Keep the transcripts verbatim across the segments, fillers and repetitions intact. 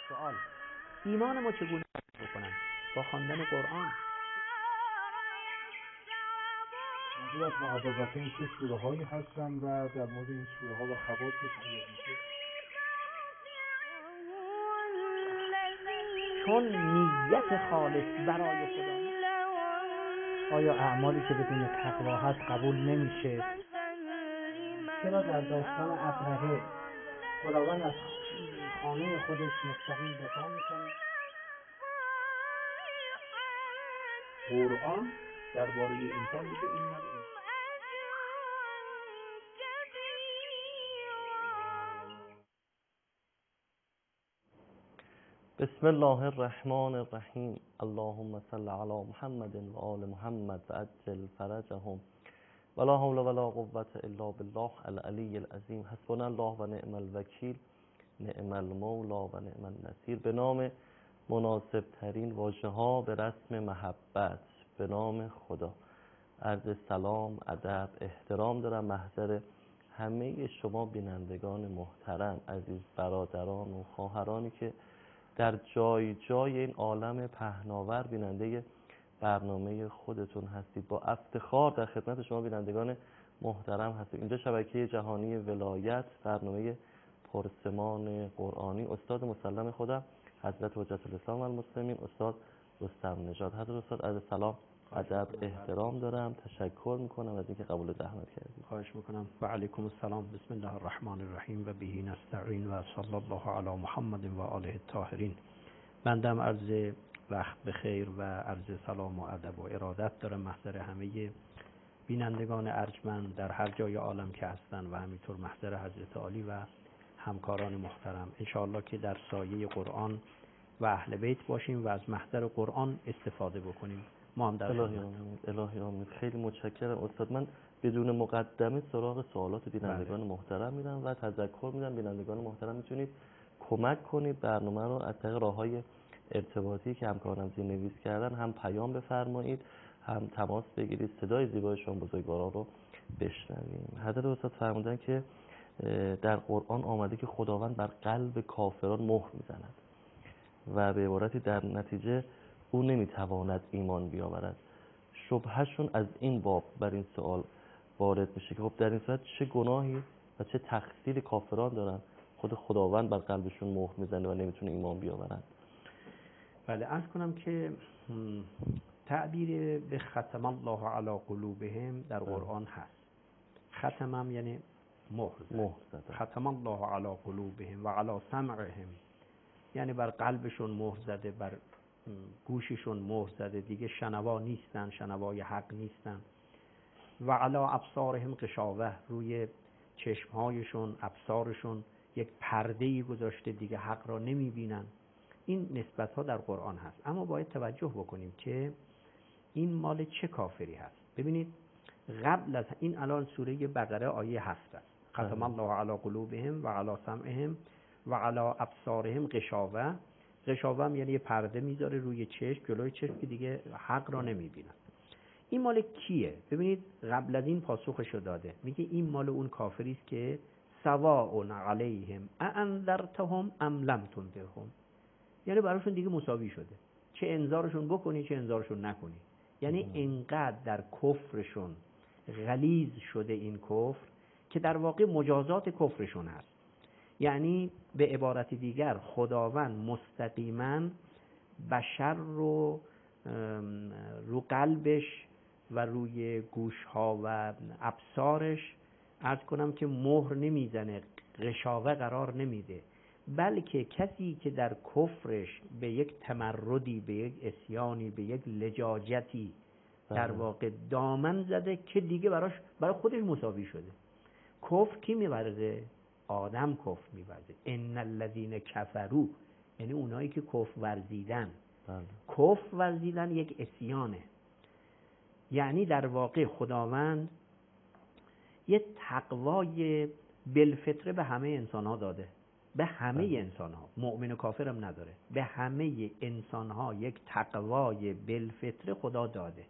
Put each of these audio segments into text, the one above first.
سوال ایمان ما چگونه بکنن؟ با خواندن قرآن. منظور از محبوبتین چه سوره هایی هستن و در مورد این سوره ها و خواصش آیا میشه؟ چون نیت خالص برای خدا، آیا اعمالی که بدون تقوا هست قبول نمیشه؟ چرا در داستان ابرهه خداوند از خانه خودش مستقیم دفاع میکنه؟ قرآن درباره انسان میگه این نداره. بسم الله الرحمن الرحیم. اللهم صل علی محمد و آل محمد و عجل فرجهم ولا حول ولا قوة الا بالله العلی العظیم. حسبنا الله و نعم الوکیل، نعم المولا و نعم النصیر. به نام مناسب ترین واژه ها به رسم محبت، به نام خدا. عرض سلام، ادب، احترام دارم محضر همه شما بینندگان محترم، عزیز برادران و خواهرانی که در جای جای این عالم پهناور بیننده برنامه خودتون هستید. با افتخار در خدمت شما بینندگان محترم هستید. اینجا شبکه جهانی ولایت، برنامه پرسمان قرآنی. استاد مسلم خودم حضرت حجت الاسلام و المسلمین، استاد رستم نژاد. حضرت استاد عرض سلام، ادب، احترام دارم. تشکر میکنم از اینکه قبول زحمت کردید. خواهش میکنم. و علیکم السلام. بسم الله الرحمن الرحیم و بهی نستعین و صلی الله علی محمد و آله الطاهرین. بندم عرض وقت بخیر و عرض سلام و ادب و ارادت دارم محضر همه بینندگان ارجمند در هر جای عالم که هستن و همینطور محضر حضرت عالی و همکاران محترم. انشاءالله که در سایه قرآن و اهل بیت باشیم و از محضر قرآن استفاده بکنیم. ما هم در الهی آمین. الهی آمین. خیلی متشکرم استاد. من بدون مقدمه سراغ سوالات بینندگان بله. محترم میرم و تذکر میدم بینندگان محترم میتونید کمک کنید برنامه رو از طریق راههای ارتباطی که همکاران زیرنویس کردن هم پیام بفرمایید، هم تماس بگیرید، صدای زیبای شما بزرگواران رو بشنویم. حضرت استاد فرمودن که در قرآن آمده که خداوند بر قلب کافران مهر میزند و به عبارتی در نتیجه او نمیتواند ایمان بیاورد. شبهشون از این باب بر این سوال وارد میشه که خب در این صورت چه گناهی و چه تقصیری کافران دارن خود خداوند بر قلبشون مهر میزنه و نمیتونه ایمان بیاورن؟ بله، عرض کنم که تعبیر به ختم الله علی قلوبهم در قرآن هست. ختم هم یعنی مهر زد. ختم الله علی قلوبهم و علی سمعهم، یعنی بر قلبشون مهر زده، بر گوششون مهر زده، دیگه شنوا نیستن، شنوای حق نیستن. و علی ابصارهم غشاوه، روی چشمهایشون، ابصارشون یک پرده‌ای گذاشته، دیگه حق را نمیبینن. این نسبت ها در قرآن هست. اما باید توجه بکنیم که این مال چه کافری هست. ببینید قبل از این الان سوره بقره آیه هفت است. ختم الله علی قلوبهم و علی سمعهم و علی ابصارهم غشاوه. غشاوه هم یعنی یه پرده میذاره روی چشم، جلوی چشم، که دیگه حق را نمیبینن. این مال کیه؟ ببینید قبل از این پاسخشو داده، میگه این مال اون کافری است که سواء علیهم اانذرتهم ام لم تنذرهم، یعنی براشون دیگه مساوی شده، چه انذارشون بکنی چه انذارشون نکنی. یعنی اینقدر در کفرشون غلیظ شده این کفر که در واقع مجازات کفرشون هست. یعنی به عبارت دیگر خداوند مستقیما بشر رو رو قلبش و روی گوشها و ابصارش عرض کنم که مهر نمیزنه، غشاوه قرار نمیده، بلکه کسی که در کفرش به یک تمردی، به یک عصیانی، به یک لجاجتی در واقع دامن زده که دیگه براش برای خودش مساوی شده. کفر کی می‌ورزه؟ آدم کفر می‌ورزه. ان الذين كفروا، یعنی اونایی که کفر ورزیدن. کفر ورزیدن یک عصیانه. یعنی در واقع خداوند یه تقوای بالفطره به همه انسان‌ها داده، به همه انسان‌ها، مؤمن و کافر هم نداره، به همه انسان‌ها یک تقوای بالفطره خدا داده.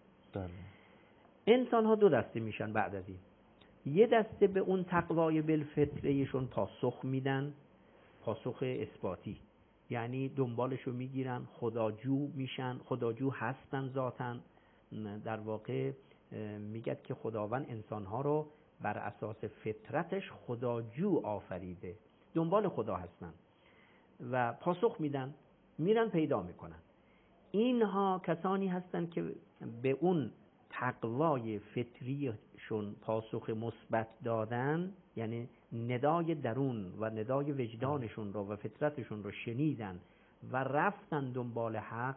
انسان‌ها دو دسته میشن بعد از این. یه دسته به اون تقوای بالفطرهشون پاسخ میدن، پاسخ اثباتی، یعنی دنبالشو میگیرن، خداجو میشن، خداجو هستن ذاتن. در واقع میگه که خداوند انسانها رو بر اساس فطرتش خداجو آفریده، دنبال خدا هستن و پاسخ میدن، میرن پیدا میکنن. اینها کسانی هستن که به اون تقوای فطریشون پاسخ مثبت دادن، یعنی ندای درون و ندای وجدانشون رو و فطرتشون رو شنیدن و رفتن دنبال حق.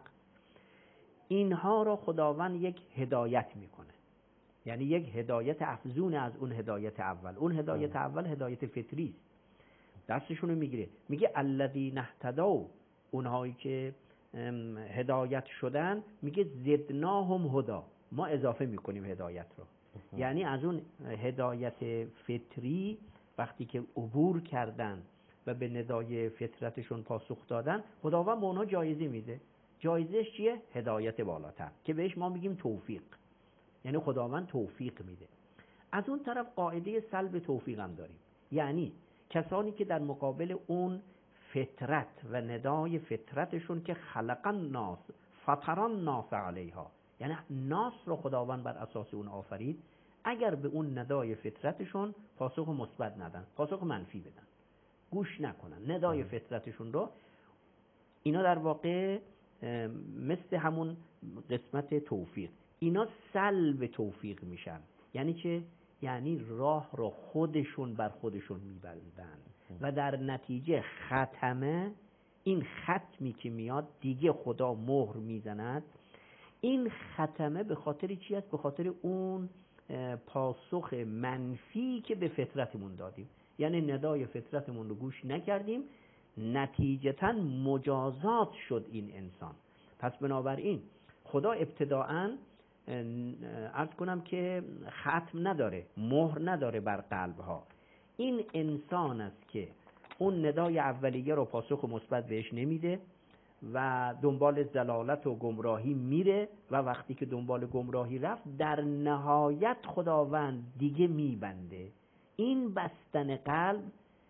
اینها رو خداوند یک هدایت میکنه، یعنی یک هدایت افزون از اون هدایت اول. اون هدایت اول هدایت فطری است، دستشون رو میگیره، میگه الذین اهتدوا، اونهایی که هدایت شدن، میگه زدناهم هدا، ما اضافه میکنیم هدایت رو. یعنی از اون هدایت فطری وقتی که عبور کردن و به ندای فطرتشون پاسخ دادن، خداوند به اونها جایزه میده. جایزش چیه؟ هدایت بالاتر که بهش ما میگیم توفیق، یعنی خداوند توفیق میده. از اون طرف قاعده سلب توفیق هم داریم، یعنی کسانی که در مقابل اون فطرت و ندای فطرتشون که خلق الناس فطر الناس علیها، یعنی ناس رو خداوند بر اساس اون آفرید، اگر به اون ندای فطرتشون پاسخ مثبت ندن، پاسخ منفی بدن، گوش نکنن ندای فطرتشون رو، اینا در واقع مثل همون قسمت توفیق، اینا سلب توفیق میشن. یعنی چه؟ یعنی راه رو خودشون بر خودشون میبندن و در نتیجه ختمه، این ختمی که میاد دیگه خدا مهر میزند. این ختمه به خاطر چی است؟ به خاطر اون پاسخ منفی که به فطرتمون دادیم، یعنی ندای فطرتمون رو گوش نکردیم، نتیجتاً مجازات شد این انسان. پس بنابراین خدا ابتداعاً عرض کنم که ختم نداره، مهر نداره بر قلبها. این انسان است که اون ندای اولیه رو پاسخ مثبت بهش نمیده و دنبال ضلالت و گمراهی میره و وقتی که دنبال گمراهی رفت، در نهایت خداوند دیگه میبنده. این بستن قلب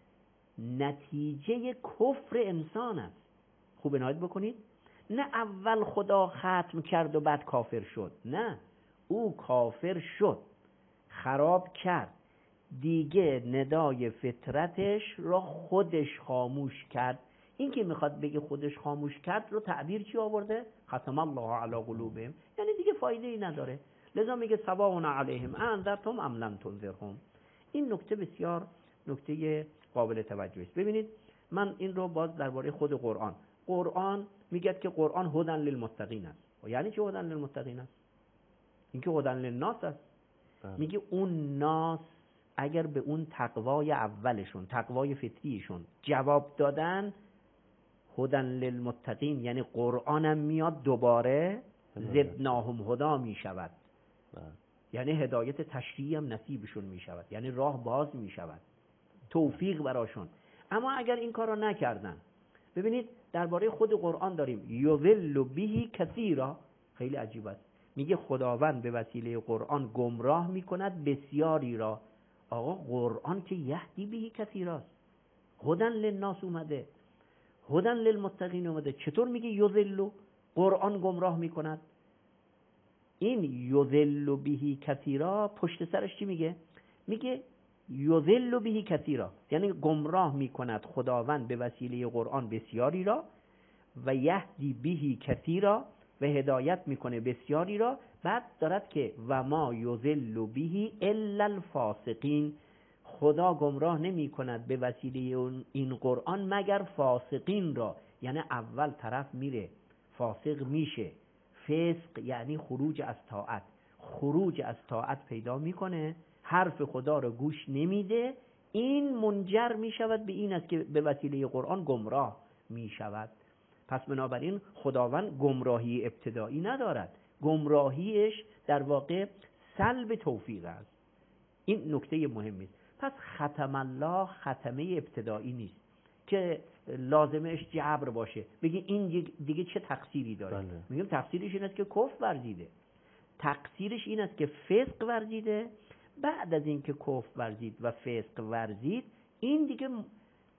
نتیجه کفر انسان است. خوب عنایت بکنید، نه اول خدا ختم کرد و بعد کافر شد، نه، او کافر شد، خراب کرد، دیگه ندای فطرتش را خودش خاموش کرد. این که میخواد بگه خودش خاموش کرد رو تعبیر چی آورده؟ ختم الله علی قلوبهم، یعنی دیگه فایده ای نداره. لذا میگه سواء علیهم انذرتم ام لم تنذرهم. این نکته بسیار نکته قابل توجه است. ببینید من این رو باز درباره خود قرآن، قرآن میگه که قرآن هدی للمتقین است. و یعنی چه هدی للمتقین است؟ این که هدی للناس است. میگه اون ناس اگر به اون تقوای اولشون، تقوای فطریشون جواب دادن، هدی للمتقین، یعنی قرآنم میاد دوباره زدناهم هدا میشود، یعنی هدایت تشریعی هم نصیبشون میشود، یعنی راه باز میشود، توفیق براشون. اما اگر این کار رو نکردن، ببینید درباره خود قرآن داریم یضل به کثیرا، خیلی عجیب است. میگه خداوند به وسیله قرآن گمراه میکند بسیاری را. آقا قرآن که یهدی به کثیراست، هدی للناس اومده، هدی للمتقین اومده، چطور میگه یضل؟ قرآن گمراه میکند. این یضل به کثیرا پشت سرش چی میگه؟ میگه یضل به کثیرا، یعنی گمراه میکند خداوند به وسیله قرآن بسیاری را، و یهدی به کثیرا، و هدایت میکنه بسیاری را. بعد دارد که و ما یضل به الا الفاسقین، خدا گمراه نمی کند به وسیله این قرآن مگر فاسقین را. یعنی اول طرف میره فاسق میشه، فسق یعنی خروج از طاعت، خروج از طاعت پیدا میکنه، حرف خدا رو گوش نمیده، این منجر میشود به این است که به وسیله قرآن گمراه میشود. پس بنابراین خداوند گمراهی ابتدایی ندارد، گمراهیش در واقع سلب توفیق است. این نکته مهمی است. پس ختم الله ختمه ابتدایی نیست که لازمش جبر باشه، بگی این دیگه چه تقصیری داره. بله. میگم تقصیرش این است که کفر ورزیده، تقصیرش این است که فسق ورزیده. بعد از این که کفر ورزید و فسق ورزید، این دیگه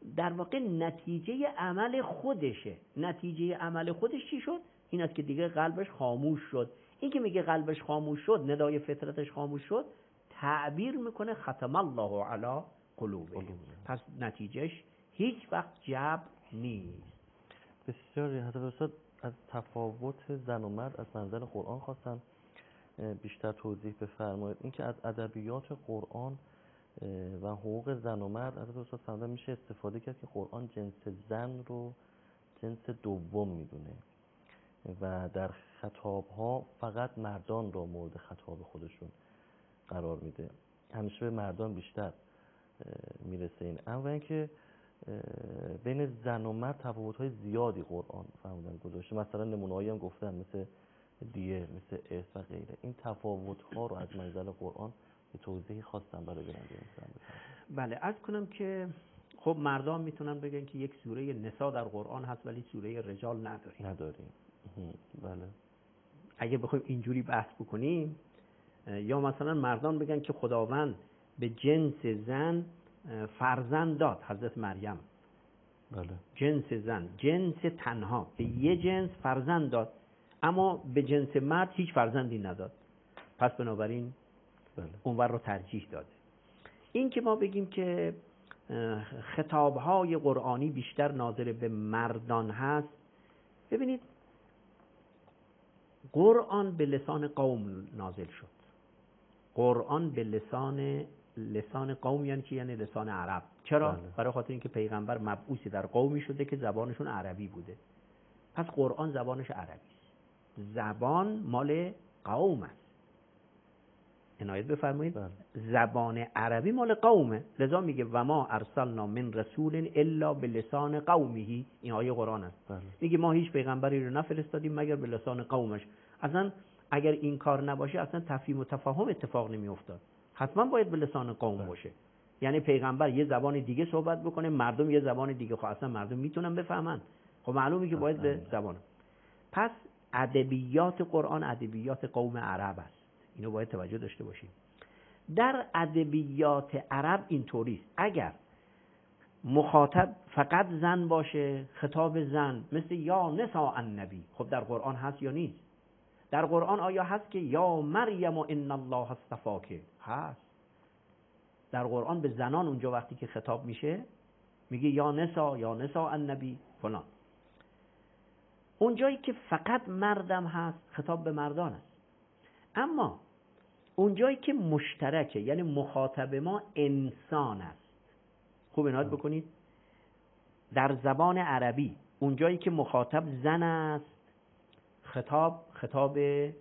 در واقع نتیجه عمل خودشه. نتیجه عمل خودش چی شد؟ این است که دیگه قلبش خاموش شد. این که میگه قلبش خاموش شد، ندای فطرتش خاموش شد، تعبیر میکنه ختم الله علی قلوبهم. پس نتیجهش هیچ وقت جبر نیست. بسیاری. حضرت استاد از تفاوت زن و مرد از منظر قرآن خواستم بیشتر توضیح بفرمایید. اینکه از ادبیات قرآن و حقوق زن و مرد حضرت استاد فرمودن میشه استفاده کرد که قرآن جنس زن رو جنس دوم میدونه و در خطابها فقط مردان رو مورد خطاب خودشون قرار میده. همیشه به مردان بیشتر میرسه این. اما اینکه بین زن و مرد تفاوت‌های زیادی قرآن فرمودن گذاشته. مثلا نمونه‌هایی هم گفتن مثل دیه، مثل ارث و غیره. این تفاوت‌ها رو از منظر قرآن به توضیح خواستم برای بیننده بفرمایید. بله، عرض کنم که خب مردان میتونن بگن که یک سوره نساء در قرآن هست ولی سوره رجال نداریم. نداریم. بله. اگه بخوایم اینجوری بحث بکنیم، یا مثلا مردان بگن که خداوند به جنس زن فرزند داد، حضرت مریم. بله. جنس زن، جنس تنها به یه جنس فرزند داد، اما به جنس مرد هیچ فرزندی نداد. پس بنابراین بله. اونور رو ترجیح داده. این که ما بگیم که خطابهای قرآنی بیشتر ناظر به مردان هست، ببینید قرآن به لسان قوم نازل شد. قرآن به لسان لسان قوم یعنی چی؟ یعنی لسان عرب. چرا؟ بله. برای خاطر اینکه پیغمبر مبعوثی در قومی شده که زبانشون عربی بوده. پس قرآن زبانش عربی است. زبان مال قوم است. عنایت بفرمایید. بله. زبان عربی مال قومه. لذا میگه و ما ارسلنا من رسول الا بلسان قومه. این آیه قرآن است. بله. میگه ما هیچ پیغمبری رو نفرستادیم مگر به لسان قومش. اصلا اگر این کار نباشه اصلا تفهیم و تفاهم اتفاق نمیافتاد. حتما باید به لسان قوم بله. باشه. یعنی پیغمبر یه زبان دیگه صحبت بکنه، مردم یه زبان دیگه. خب اصلا مردم میتونن بفهمن. خب معلومه که باید به زبان. پس ادبیات قرآن ادبیات قوم عرب است. اینو باید توجه داشته باشیم. در ادبیات عرب اینطوری است. اگر مخاطب فقط زن باشه، خطاب زن، مثل یا نساء النبی، خب در قرآن هست یا نیست؟ در قرآن آیا هست که یا مریم ان الله اصطفاک؟ هست. در قرآن به زنان اونجا وقتی که خطاب میشه میگه یا نساء یا نساء النبی فلان. اونجایی که فقط مردم هست خطاب به مردان است. اما اونجایی که مشترکه یعنی مخاطب ما انسان است. خوب عنایت بکنید. در زبان عربی اونجایی که مخاطب زن است خطاب خطاب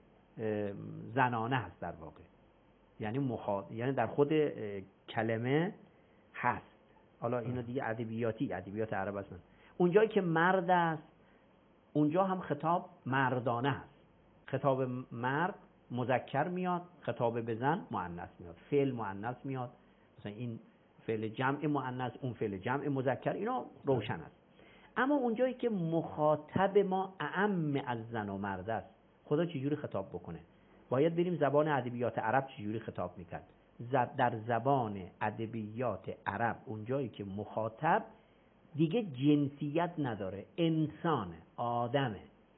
زنانه هست در واقع. یعنی مخاطب یعنی در خود کلمه هست. حالا اینا دیگه ادبیاتی ادبیات عرب هستن. اونجایی که مرد است اونجا هم خطاب مردانه هست. خطاب مرد مذکر میاد، خطاب به زن مؤنث میاد، فعل مؤنث میاد، مثلا این فعل جمع مؤنث، اون فعل جمع مذکر، اینا روشن است. اما اونجایی که مخاطب ما اعم از زن و مرد است، خدا چجوری خطاب بکنه؟ باید بریم زبان ادبیات عرب چجوری خطاب میکرد. در زبان ادبیات عرب اونجایی که مخاطب دیگه جنسیت نداره، انسانه، آدمه،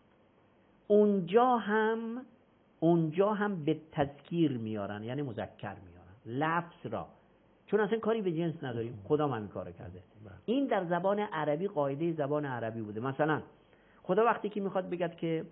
اونجا هم اونجا هم به تذکیر میارن، یعنی مذکر میارن لفظ را، چون اصلا کاری به جنس نداریم، خدا هم همین کارو کرده. این در زبان عربی قاعده زبان عربی بوده. مثلا خدا وقتی که میخواد بگد که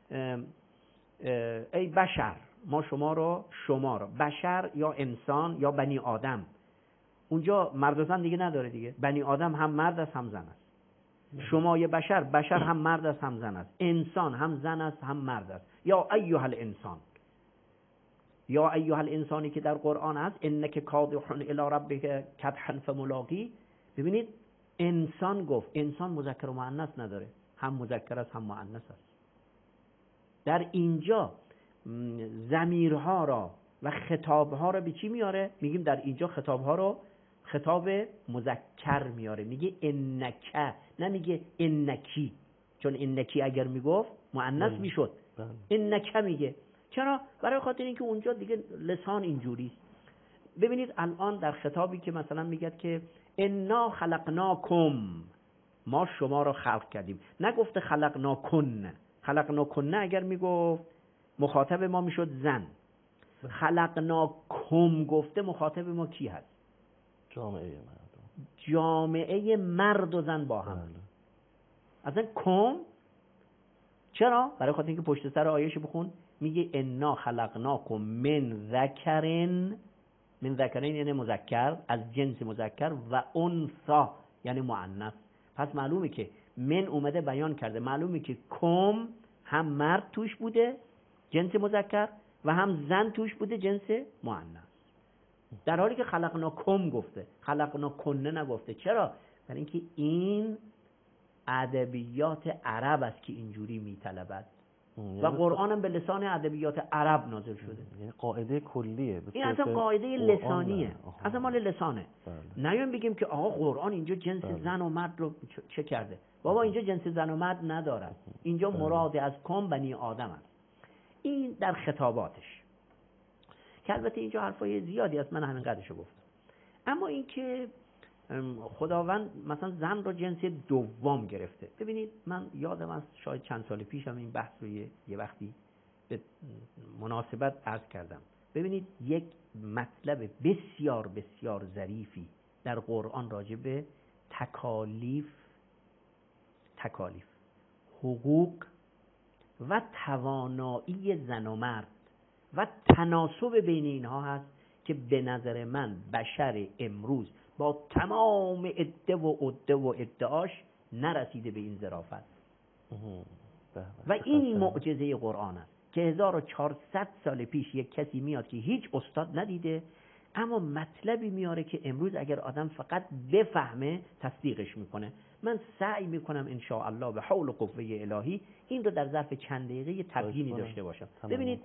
ای بشر، ما شما رو شما رو بشر یا انسان یا بنی آدم، اونجا مرد و زن دیگه نداره دیگه. بنی آدم هم مرد است هم زن است. شما یه بشر، بشر هم مرد است هم زن است. انسان هم زن است هم مرد است. یا ایها الانسان، یا ایها الانسانی که در قرآن هست انک کادح الی ربک کدحا فملاقی. ببینید انسان گفت، انسان مذکر و مؤنث نداره، هم مذکر است هم مؤنث است. در اینجا ضمیرها را و خطابها را به چی میاره؟ میگیم در اینجا خطابها رو خطاب مذکر میاره، میگه انک، نمیگه انکی، چون انکی اگر میگفت مؤنث میشد. انک میگه. چرا؟ برای خاطر اینکه اونجا دیگه لسان اینجوری است. ببینید الان در خطابی که مثلا میگه که انا خلقناکم، ما شما را خلق کردیم. نگفته خلقناکن. خلقناکن اگر میگفت مخاطب ما میشد زن. خلقناکم گفته مخاطب ما کی هست؟ جامعه مردم، جامعه مرد و زن با هم. اصلا کم چرا؟ برای خاطر اینکه پشت سر آیهش بخون میگه انا خلقناکم من ذکرن، من ذکرن یعنی مذکر، از جنس مذکر، و انثی یعنی مؤنث. پس معلومه که من اومده بیان کرده، معلومه که کم هم مرد توش بوده جنس مذکر و هم زن توش بوده جنس مؤنث، در حالی که خلقناکم گفته، خلقناکن نگفته. چرا؟ برای اینکه این ادبیات عرب است که اینجوری میطلبد و قرآن هم به لسان ادبیات عرب نازل شده. یعنی قاعده کلیه. این اصلا قاعده لسانیه، اصلا مال لسانه. نیایم بگیم که آقا قرآن اینجا جنس بله. زن و مرد رو چه کرده؟ بابا اینجا جنس زن و مرد ندارد، اینجا بله. مراد از کم بنی آدم است. این در خطاباتش، که البته اینجا حرفای زیادی است، من همین قدرشو گفتم. اما این که خداوند مثلا زن رو جنس دوم گرفته. ببینید من یادم از شاید چند سال پیشم این بحث رو یه, یه وقتی به مناسبت عرض کردم. ببینید یک مطلب بسیار بسیار ظریفی در قرآن راجع به تکالیف تکالیف حقوق و توانایی زن و مرد و تناسب بین اینها هست که به نظر من بشر امروز با تمام ادعا و عده و ادعاش نرسیده به این ظرافت. و این معجزه قرآن است که هزار و چهارصد سال پیش یک کسی میاد که هیچ استاد ندیده، اما مطلبی میاره که امروز اگر آدم فقط بفهمه تصدیقش میکنه. من سعی میکنم ان شاء الله به حول و قوه الهی این رو در ظرف چند دقیقه تبیینی داشته باشم. ببینید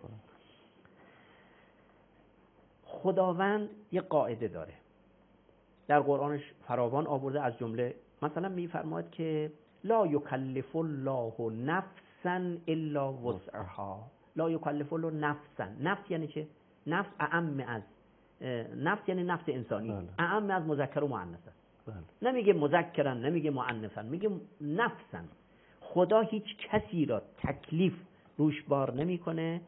خداوند یه قاعده داره در قرآنش فراوان آورده، از جمله مثلا میفرماید که لا یکلف الله نفسا الا وسعها. لا یکلف الله نفسا، نفس یعنی چه؟ نفس اعم از نفس یعنی نفس انسانی، اعم از مذکر و مؤنث است. نمیگه مذکرن، نمیگه مؤنثن، میگه نفسن. خدا هیچ کسی را تکلیف روش بار نمیکنه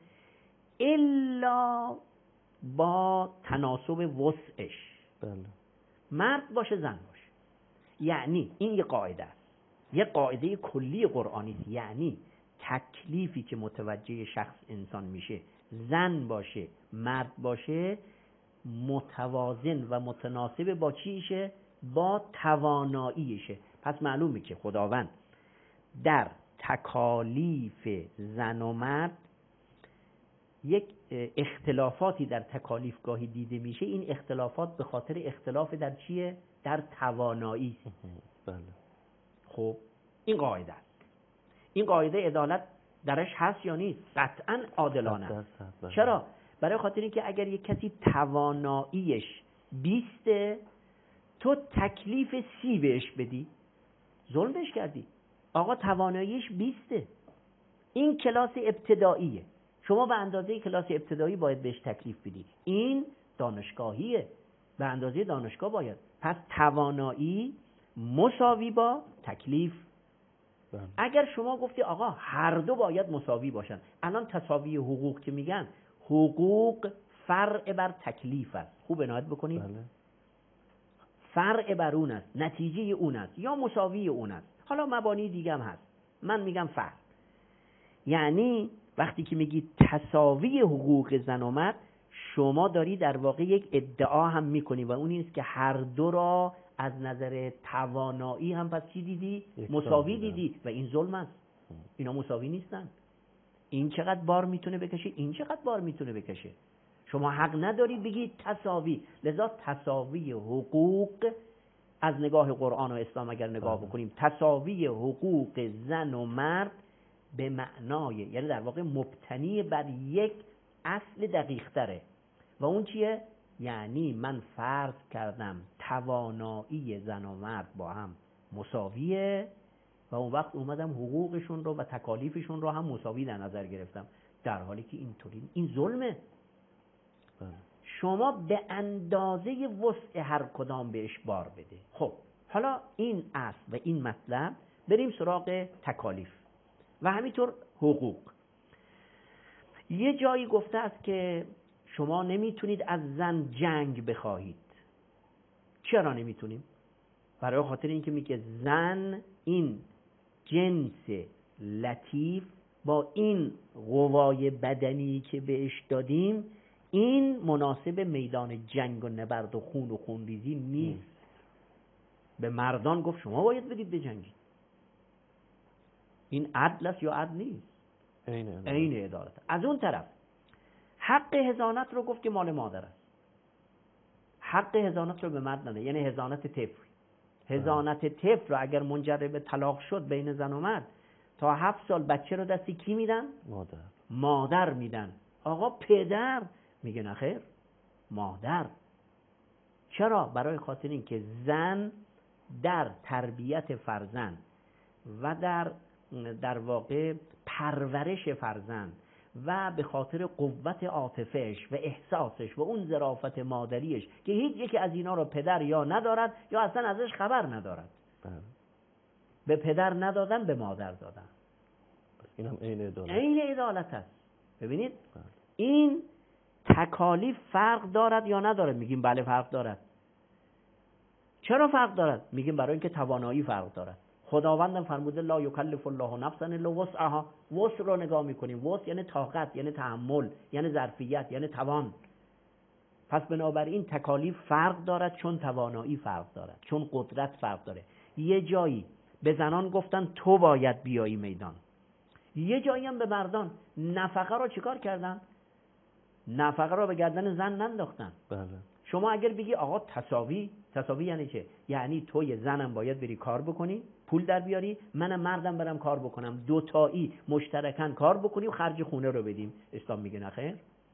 الا با تناسب وسعش. بله. مرد باشه زن باشه. یعنی این یه قاعده است، یه قاعده کلی قرآنی است. یعنی تکلیفی که متوجه شخص انسان میشه، زن باشه مرد باشه، متوازن و متناسب با چیشه؟ با تواناییشه. پس معلومه که خداوند در تکالیف زن و مرد یک اختلافاتی در تکالیف گاهی دیده میشه. این اختلافات به خاطر اختلاف در چیه؟ در توانایی. بله. خب این قاعده است. این قاعده عدالت درش هست یا نیست؟ قطعا عادلانه است. چرا؟ برای خاطر اینکه اگر یک کسی تواناییش بیسته، تو تکلیف سی بهش بدی، ظلمش کردی. آقا تواناییش بیسته، این کلاس ابتداییه، شما به اندازه کلاس ابتدایی باید بهش تکلیف بدی. این دانشگاهیه، به اندازه دانشگاه باید. پس توانایی مساوی با تکلیف. بله. اگر شما گفتی آقا هر دو باید مساوی باشن، الان تساوی حقوق که میگن، حقوق فرع بر تکلیف است. خوب عنایت بکنید. بله. فرع بر اون است، نتیجه اون است، یا مساوی اون است. حالا مبانی دیگه هم هست، من میگم فرع. یعنی وقتی که میگی تساوی حقوق زن و مرد، شما داری در واقع یک ادعا هم میکنی و اون اینست که هر دو را از نظر توانایی هم پس چی دیدی؟ مساوی دیدی و این ظلم است. اینا مساوی نیستن. این چقدر بار میتونه بکشه، این چقدر بار میتونه بکشه. شما حق نداری بگی تساوی. لذا تساوی حقوق از نگاه قرآن و اسلام اگر نگاه بکنیم، تساوی حقوق زن و مرد به معنای، یعنی در واقع مبتنی بر یک اصل دقیق تره و اون چیه؟ یعنی من فرض کردم توانایی زن و مرد با هم مساویه و اون وقت اومدم حقوقشون رو و تکالیفشون رو هم مساوی در نظر گرفتم، در حالی که اینطوری این ظلمه. شما به اندازه وسع هر کدام بهش بار بده. خب حالا این اصل و این مطلب، بریم سراغ تکالیف و همینطور حقوق. یه جایی گفته است که شما نمیتونید از زن جنگ بخواهید. چرا نمیتونیم؟ برای خاطر اینکه میگه زن این جنس لطیف با این قوای بدنی که بهش دادیم، این مناسب میدان جنگ و نبرد و خون و خونریزی نیست. به مردان گفت شما باید بدید بجنگید. این عدل است یا عدل نیست؟ عین عدالت. از اون طرف حق حضانت رو گفت که مال مادر است. حق حضانت رو به مرد نده، یعنی حضانت طفل. حضانت طفل رو اگر منجر به طلاق شد بین زن و مرد، تا هفت سال بچه رو دستی کی میدن؟ مادر. مادر میدن. آقا پدر میگه نخیر، مادر. چرا؟ برای خاطر این که زن در تربیت فرزند و در در واقع پرورش فرزند و به خاطر قوت عاطفه‌اش و احساسش و اون ظرافت مادریش که هیچ یکی از اینا رو پدر یا ندارد یا اصلا ازش خبر ندارد. بله. به پدر ندادن، به مادر دادن. اینم عین عدالت. عین عدالت است. ببینید بله. این تکالیف فرق دارد یا ندارد؟ میگیم بله فرق دارد. چرا فرق دارد؟ میگیم برای اینکه توانایی فرق دارد. خداوندم فرموده لا یکلف الله نفسا الا وسعها. وسع رو نگاه میکنیم. وسع یعنی طاقت، یعنی تحمل، یعنی ظرفیت، یعنی توان. پس بنابراین تکالیف فرق دارد چون توانایی فرق دارد، چون قدرت فرق داره. یه جایی به زنان گفتن تو باید بیایی میدان، یه جایی هم به مردان. نفقه رو چیکار کردن؟ نفقه رو به گردن زن ننداختن. بله. شما اگر بگی آقا تساوی، تساوی یعنی چه؟ یعنی توی زنم باید بری کار بکنی، پول در بیاری، منم مردم برم کار بکنم، دوتایی مشترکاً کار بکنیم، خرج خونه رو بدیم. اسلام میگه نخیر.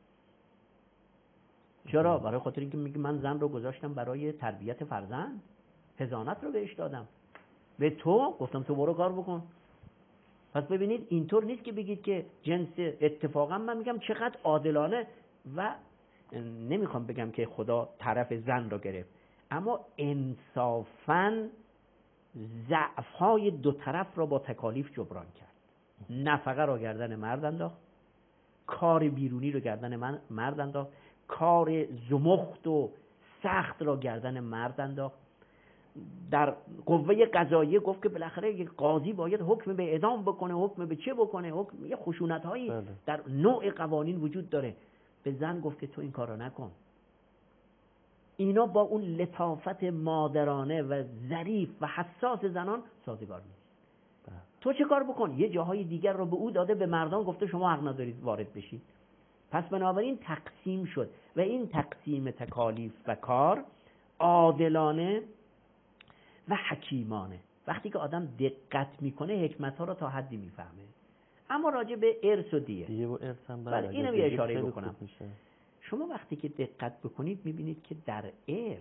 چرا؟ برای خاطر اینکه میگه من زن رو گذاشتم برای تربیت فرزند، حضانت رو بهش دادم، به تو گفتم تو برو کار بکن. پس ببینید اینطور نیست که بگید که جنس. اتفاقا من میگم چقدر عادلانه و نمیخوام بگم که خدا طرف زن رو گرفت، اما انصافاً ضعف‌های دو طرف را با تکالیف جبران کرد. نفقه رو گردن مرد انداخت، کار بیرونی رو گردن من مرد انداخت، کار زمخت و سخت رو گردن مرد انداخت. در قوه قضاییه گفت که بالاخره یک قاضی باید حکم به اعدام بکنه، حکم به چه بکنه، حکم یه خشونت‌هایی بله. در نوع قوانین وجود داره. به زن گفت که تو این کارو نکن. اینا با اون لطافت مادرانه و ظریف و حساس زنان سازگار نیست. بله. تو چه کار بکن؟ یه جاهای دیگر رو به او داده، به مردان گفته شما حق ندارید وارد بشید. پس بنابراین تقسیم شد و این تقسیم تکالیف و کار عادلانه و حکیمانه. وقتی که آدم دقت میکنه حکمت‌ها رو تا حدی میفهمه. اما راجع به ارث و دیه، دیه و ارث هم بله، بله. اینم یه اشاره بکنم. میشه. شما وقتی که دقت بکنید میبینید که در ارث،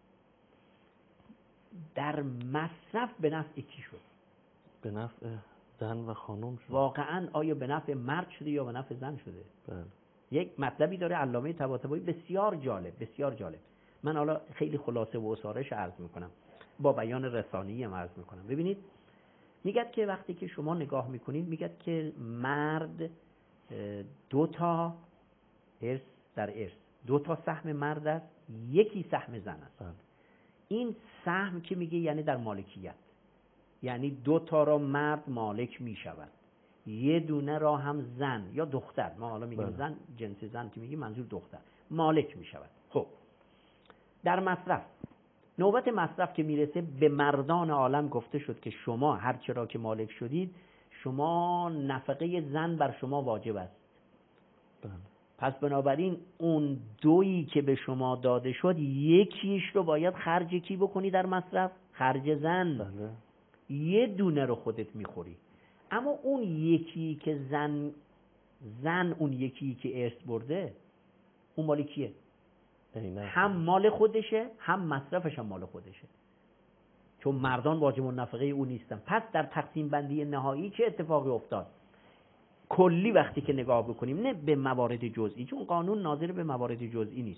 در مصرف به نفع کی شد؟ به نفع زن و خانم شد. واقعا آیا به نفع مرد شده یا به نفع زن شده؟ بله. یک مطلبی داره علامه طباطبایی بسیار جالب، بسیار جالب. من حالا خیلی خلاصه و اصارش عرض میکنم، با بیان رسانه‌ای هم عرض میکنم. ببینید میگد که وقتی که شما نگاه میکنید، میگد که مرد دو تا ارث در ارث دو تا سهم مرد است، یکی سهم زن است. بله. این سهم که میگه یعنی در مالکیت، یعنی دو تا را مرد مالک میشود، یه دونه را هم زن یا دختر، ما حالا میگیم بله. زن، جنس زن که میگیم منظور دختر، مالک میشود. خب در مصرف، نوبت مصرف که میرسه، به مردان عالم گفته شد که شما هر چرا که مالک شدید، شما نفقه زن بر شما واجب است. بله. پس بنابراین اون دویی که به شما داده شد، یکیش رو باید خرج کی بکنی در مصرف؟ خرج زن. بله. یه دونه رو خودت میخوری. اما اون یکی که زن زن اون یکی که ارث برده، اون مال کیه؟ هم مال خودشه، هم مصرفش هم مال خودشه، چون مردان واجب النفقه او نیستن. پس در تقسیم بندی نهایی چه اتفاقی افتاد؟ کلی وقتی که نگاه بکنیم، نه به موارد جزئی، چون قانون ناظر به موارد جزئی نیست،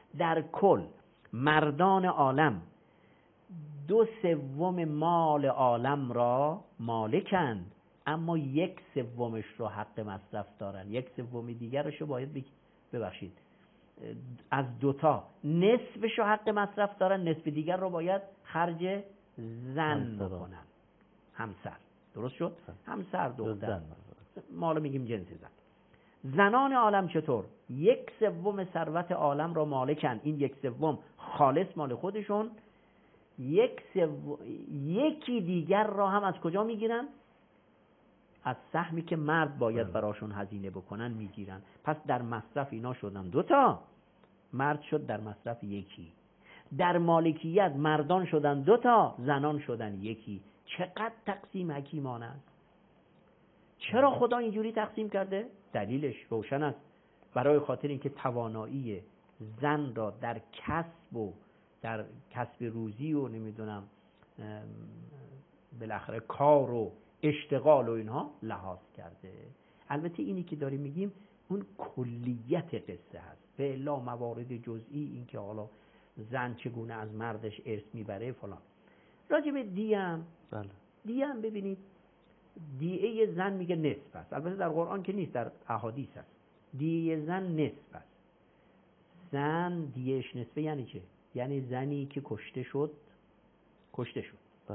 در کل مردان عالم دو سوم مال عالم را مالکند، اما یک سومش رو حق مصرف دارن، یک سوم دیگرش رو باید ببخشید از دوتا نصفش رو حق مصرف دارن، نصف دیگر رو باید خرج زن بکنن. همسر، درست شد؟ همسر، دختر، ما رو میگیم جنس زن. زنان عالم چطور؟ یک سوم ثروت عالم را مالکن، این یک سوم خالص مال خودشون، یک سوم یکی دیگر را هم از کجا میگیرن؟ از سهمی که مرد باید براشون هزینه بکنن میگیرن. پس در مصرف اینا شدن دوتا، مرد شد در مصرف یکی. در مالکیت مردان شدن دوتا، زنان شدن یکی. چقدر تقسیم حکیمانه است. چرا خدا اینجوری تقسیم کرده؟ دلیلش روشن است. برای خاطر اینکه توانایی زن را در کسب و در کسب روزی و نمیدونم بالاخره کار و اشتغال و اینها لحاظ کرده. البته اینی که داریم میگیم اون کلیت قصه هست، به الا موارد جزئی، این که حالا زن چگونه از مردش ارث میبره فلان. راجع به دیم، بله، دیم ببینید دیه زن میگه نصف است. البته در قرآن که نیست، در احادیث است. دیه زن نصف است. زن دیهش نصفه یعنی چه؟ یعنی زنی که کشته شد کشته شد بله،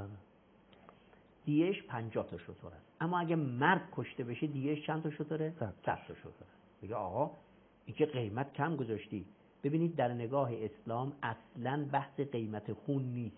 دیهش پنجاه تا شتر است. اما اگه مرد کشته بشه دیهش چند تا شتره؟ صد تا شتر است. میگه آقا این که قیمت کم گذاشتی. ببینید در نگاه اسلام اصلا بحث قیمت خون نیست.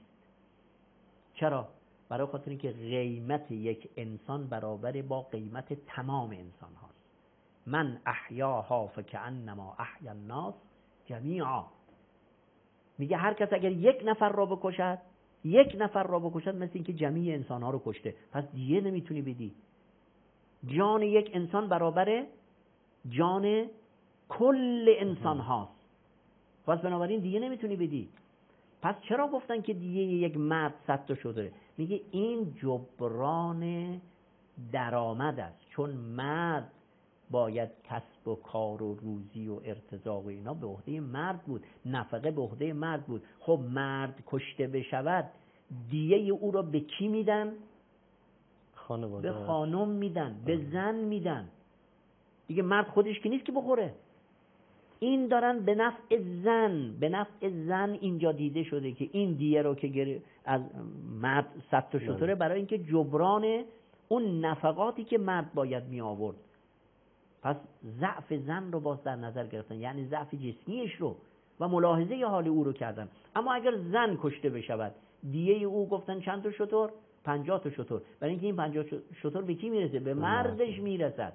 چرا؟ برای خاطر اینکه قیمت یک انسان برابر با قیمت تمام انسان هاست. من احیاها فکأنما احیا الناس جمیعا. میگه هر کس اگر یک نفر را بکشد، یک نفر را بکشد مثل اینکه جمیع انسان ها رو کشته. پس دیگه نمیتونی بدی. جان یک انسان برابر جان کل انسان هاست. پس بنابراین دیگه نمیتونی بدی. پس چرا گفتن که دیگه یک مرد صد تا شده؟ میگه این جبران درآمد است، چون مرد باید کسب و کار و روزی و ارتزاق و اینا به عهده مرد بود، نفقه به عهده مرد بود. خب مرد کشته بشود دیه او را به کی میدن؟ خانواده. به خانم میدن، به زن میدن. دیگه مرد خودش که نیست که بخوره. این دارن به نفع زن، به نفع زن اینجا دیده شده که این دیه رو که از مرد صد تا شتره برای اینکه جبران اون نفقاتی که مرد باید می آورد. پس ضعف زن رو باز در نظر گرفتن، یعنی ضعف جسمیش رو و ملاحظه حال او رو کردن. اما اگر زن کشته بشود دیه او گفتن چند تا شتر؟ پنجاه تا شتر. برای اینکه این پنجاه شتر به کی میرسه؟ به مردش میرسد.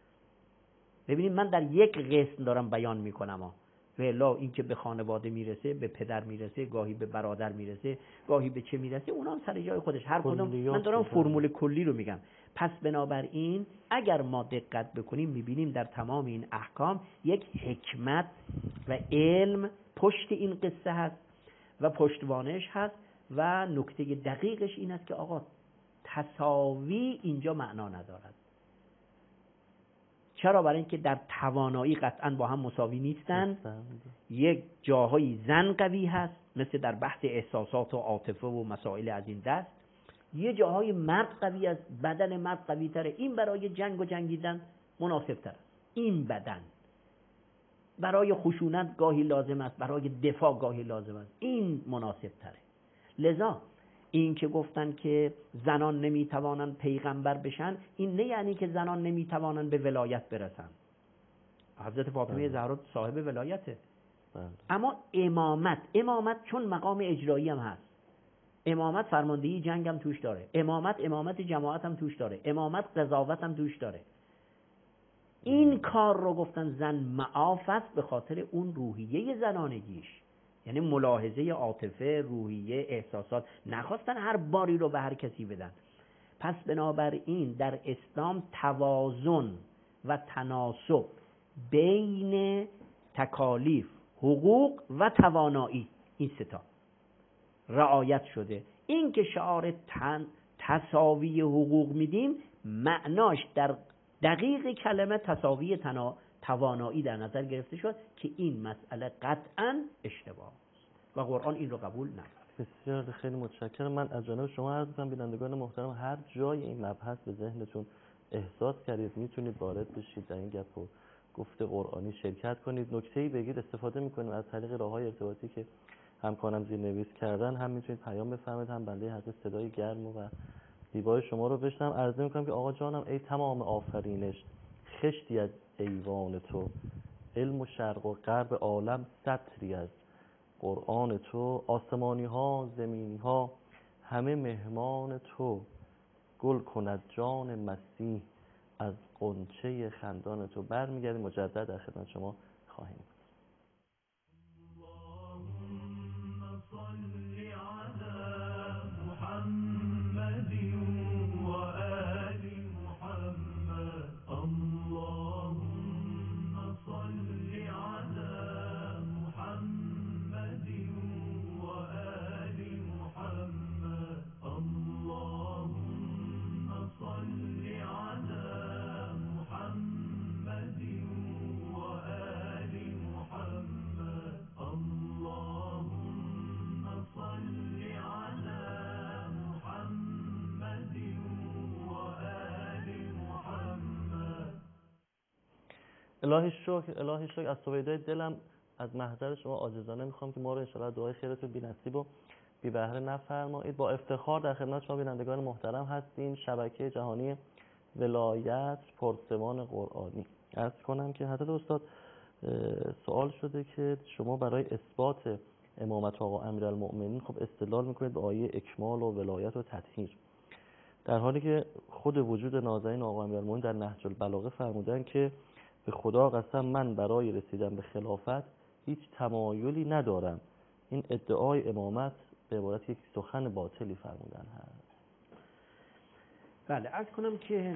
ببینید من در یک قسم دارم بیان میکنم ها. و الا این که به خانواده میرسه، به پدر میرسه، گاهی به برادر میرسه، گاهی به چه میرسه، اونا هم سر جای خودش. هر کدوم من دارم فرمول کلی رو میگم. پس بنابراین اگر ما دقت بکنیم میبینیم در تمام این احکام یک حکمت و علم پشت این قصه هست و پشتوانش هست و نکته دقیقش این است که آقا تساوی اینجا معنا ندارد. چرا؟ برای اینکه در توانایی قطعا با هم مساوی نیستن. یک جاهایی زن قوی هست مثل در بحث احساسات و عاطفه و مسائل از این دست، یه جاهای مرد قوی است، بدن مرد قوی تره. این برای جنگ و جنگیدن مناسب تر است. این بدن برای خشونت گاهی لازم است، برای دفاع گاهی لازم است. این مناسب تره. لذا این که گفتن که زنان نمیتوانند پیغمبر بشن، این نه یعنی که زنان نمیتوانند به ولایت برسن. حضرت فاطمه زهرا صاحب ولایته. اما امامت، امامت چون مقام اجرایی هم هست. امامت فرماندهی جنگ هم توش داره. امامت امامت جماعت هم توش داره. امامت قضاوت هم توش داره. این کار رو گفتن زن معاف است به خاطر اون روحیه زنانگیش، یعنی ملاحظه عاطفه، روحیه، احساسات. نخواستن هر باری رو به هر کسی بدن. پس بنابراین در اسلام توازن و تناسب بین تکالیف، حقوق و توانایی، این ستا رعایت شده. این که شعار تن تساوی حقوق میدیم، معناش در دقیق کلمه تساوی تنا... توانایی در نظر گرفته شد که این مسئله قطعاً اشتباه است و قرآن این رو قبول نداره. بسیار خیلی متشکرم. من از جانب شما عرض می‌کنم بینندگان محترم هر جای این مبحث به ذهنتون احساس کردید میتونید وارد بشید در این گپ و گفت قرآنی شرکت کنید، نکته‌ای بگید، استفاده می‌کنیم از طریق راه‌های ارتباطی که همکارم زیرنویس کردن، هم میتونید پیام بفرمایید، هم بنده حضرت صدای گرم و زیبای شما رو بشنوم. عرض می‌کنم که آقا جانم ای تمام آفرینش خشتی از ایوان تو، علم و شرق و غرب عالم سطری از قرآن تو، آسمانی ها زمینی ها همه مهمان تو، گل کند جان مسیح از غنچه خندان تو. برمیگردیم مجدد در خدمت شما خواهیم بود. اللهم صل على محمد و آل محمد. اللهم صل على محمد و آل محمد. اللهم صل على محمد و آل محمد. اللهم صل على محمد و آل محمد. الهی شکر، الهی شکر. از سویدای دلم از محضر شما عاجزانه میخوام که ما رو انشاءالله دعای خیرتون بی نصیب و بی بهره نفرمایید. با افتخار در خدمت شما بینندگان محترم هستیم. شبکه جهانی ولایت پرسوان قرآنی. عرض کنم که حضرت استاد سوال شده که شما برای اثبات امامت آقا امیرالمؤمنین خب استدلال میکنید به آیه اکمال و ولایت و تطهیر، در حالی که خود وجود نازنین آقا امیرالمؤمنین در نهج البلاغه فرمودن که به خدا قسم من برای رسیدن به خلافت هیچ تمایلی ندارم. این ادعای امامت به عبارت یک سخن باطلی فرمودن هست. بله، عرض کنم که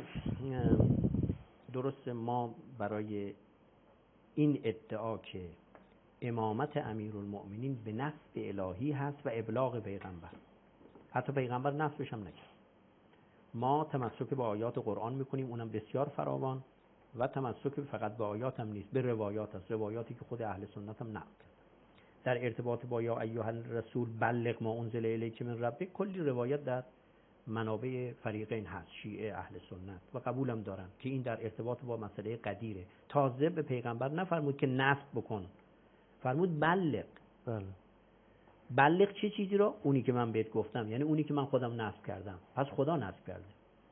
درست ما برای این ادعا که امامت امیرالمؤمنین به نص الهی هست و ابلاغ پیغمبر، حتی پیغمبر نصبش هم نکرد، ما تمسک به آیات قرآن میکنیم، اونم بسیار فراوان، و تمسک فقط به آیات هم نیست، به روایات هست، روایاتی که خود اهل سنت هم نقل کرد. در ارتباط با یا ایها الرسول بلغ ما انزل الیک من ربک کلی روایت در منابع فریقین هست، شیعه اهل سنت، و قبولم دارن که این در ارتباط با مسئله قدیره. تازه به پیغمبر نفرمود که نصب بکن، فرمود بلغ. بله. بلغ چه چیزی رو؟ اونی که من بهت گفتم، یعنی اونی که من خودم نصب کردم. پس خدا نصب کرده.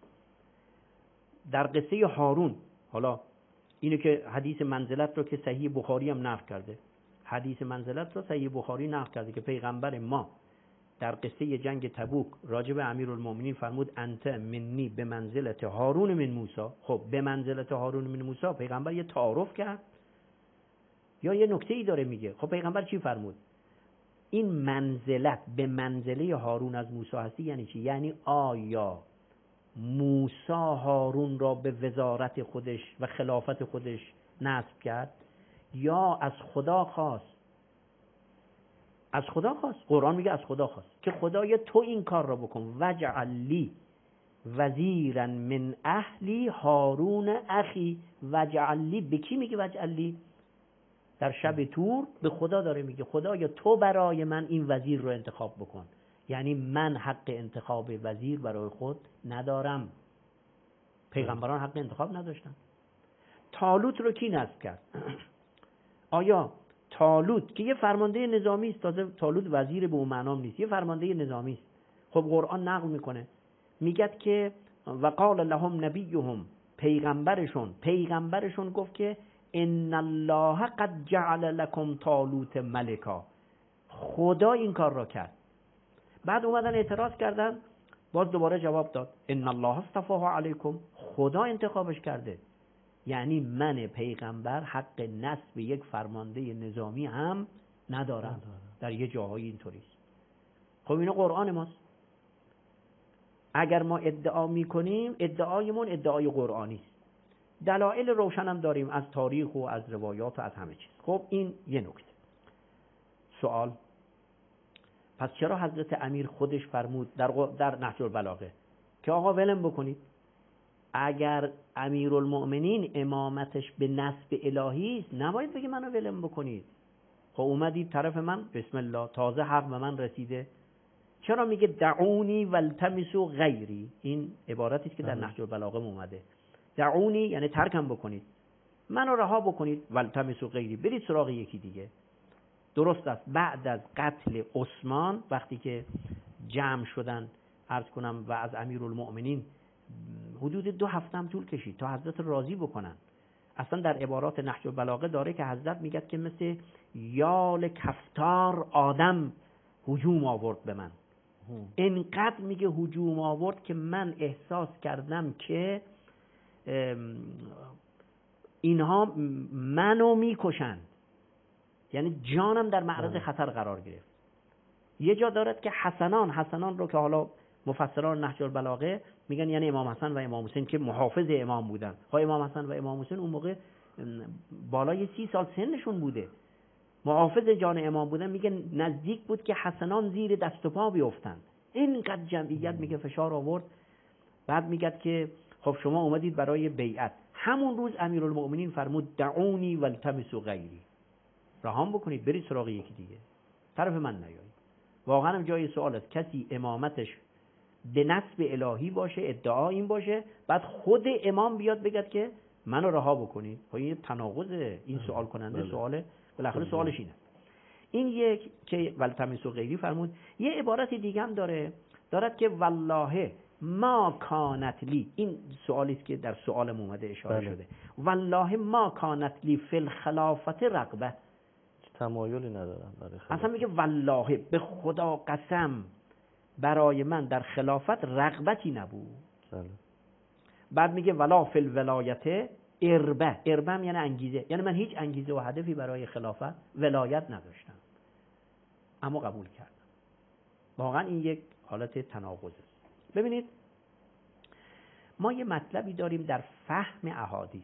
در قصه هارون، حالا اینو که حدیث منزلت رو که صحیح بخاری هم نقل کرده، حدیث منزلت رو صحیح بخاری نقل کرده که پیغمبر ما در قصه جنگ تبوک راجب امیرالمومنین فرمود انت منی به منزلت هارون من موسی. خب به منزلت هارون من موسی پیغمبر یه تعارف کرد یا یه نکته ای داره میگه؟ خب پیغمبر چی فرمود؟ این منزلت به منزله هارون از موسی هستی یعنی چی؟ یعنی آیا موسی هارون را به وزارت خودش و خلافت خودش نصب کرد یا از خدا خواست؟ از خدا خواست. قرآن میگه از خدا خواست که خدای تو این کار را بکن، وجعل لی وزیرا من اهلی هارون اخی. وجعل لی به کی میگه وجعل لی؟ در شب تور به خدا داره میگه خدایا تو برای من این وزیر رو انتخاب بکن. یعنی من حق انتخاب وزیر برای خود ندارم. پیغمبران حق انتخاب نداشتن. طالوت رو کی نصب کرد؟ آیا طالوت که یه فرمانده نظامی است، تازه طالوت وزیر به اون معنام نیست، یه فرمانده نظامی است. خب قرآن نقل میکنه میگه که وقال لهم نبیهم، پیغمبرشون پیغمبرشون گفت که ان الله قد جعل لكم طالوت ملکا، خدا این کار را کرد. بعد اومدن اعتراض کردن، باز دوباره جواب داد ان الله اصطفاه علیکم، خدا انتخابش کرده. یعنی من پیغمبر حق نصب یک فرمانده نظامی هم ندارم. در یه جاهایی اینطوریست. خب اینو قرآن ماست. اگر ما ادعا میکنیم ادعایمون ادعای قرآنی است، دلایل روشنم داریم از تاریخ و از روایات و از همه چیز. خب این یه نکته. سوال، پس چرا حضرت امیر خودش فرمود در در نهج البلاغه که آقا ولم بکنید، اگر امیرالمؤمنین امامتش به نسب الهی است نباید بگه منو ولم بکنید. خب اومدید طرف من، بسم الله، تازه حق به من رسیده، چرا میگه دعونی والتمسوا غیری؟ این عبارتی است که در نهج البلاغه اومده. دعونی یعنی ترکم بکنید، منو رها بکنید، والتمسوا غیری، برید سراغ یکی دیگه. درست است بعد از قتل عثمان وقتی که جمع شدن، عرض کنم، و از امیرالمؤمنین حدود دو هفته هم طول کشید تا حضرت راضی بکنن. اصلا در عبارات نهج البلاغه داره که حضرت میگه که مثل یال کفتار آدم هجوم آورد به من. اینقدر میگه هجوم آورد که من احساس کردم که اینها منو میکشن، یعنی جانم در معرض خطر قرار گرفت. یه جا دارد که حسنان حسنان رو که حالا مفسران نهج البلاغه میگن یعنی امام حسن و امام حسین که محافظ امام بودن. ها امام حسن و امام حسین اون موقع بالای سی سال سنشون بوده، محافظ جان امام بودن. میگن نزدیک بود که حسنان زیر دست و پا بیفتن، اینقدر جمعیت میگه فشار آورد. بعد میگه که خب شما اومدید برای بیعت، همون روز امیرالمؤمنین فرمود دعونی والتمسوا غیری، رهام بکنید برید سراغ یکی دیگه، طرف من نیایید. واقعا هم جای سوال است کسی امامتش به نسب الهی باشه، ادعا این باشه، بعد خود امام بیاد بگه که منو رها بکنید. خب این تناقض. این سوال کننده سواله، بالاخره سوالش اینه. این یک که والتمسوا غیری فرمود. یه عبارت دیگه هم داره، دارد که والله ما کانت لی، این سوالی است که در سوال اومده اشاره بله. شده، والله ما کانت لی فی الخلافت رغبه، تمایلی ندارم برای خلافت. اصلا میگه والله به خدا قسم برای من در خلافت رغبتی نبود. بله. بعد میگه ولا فی الولایت اربه، اربه یعنی انگیزه، یعنی من هیچ انگیزه و هدفی برای خلافت ولایت نداشتم اما قبول کردم. واقعا این یک حالت تناقض است. ببینید ما یه مطلبی داریم در فهم احادیث.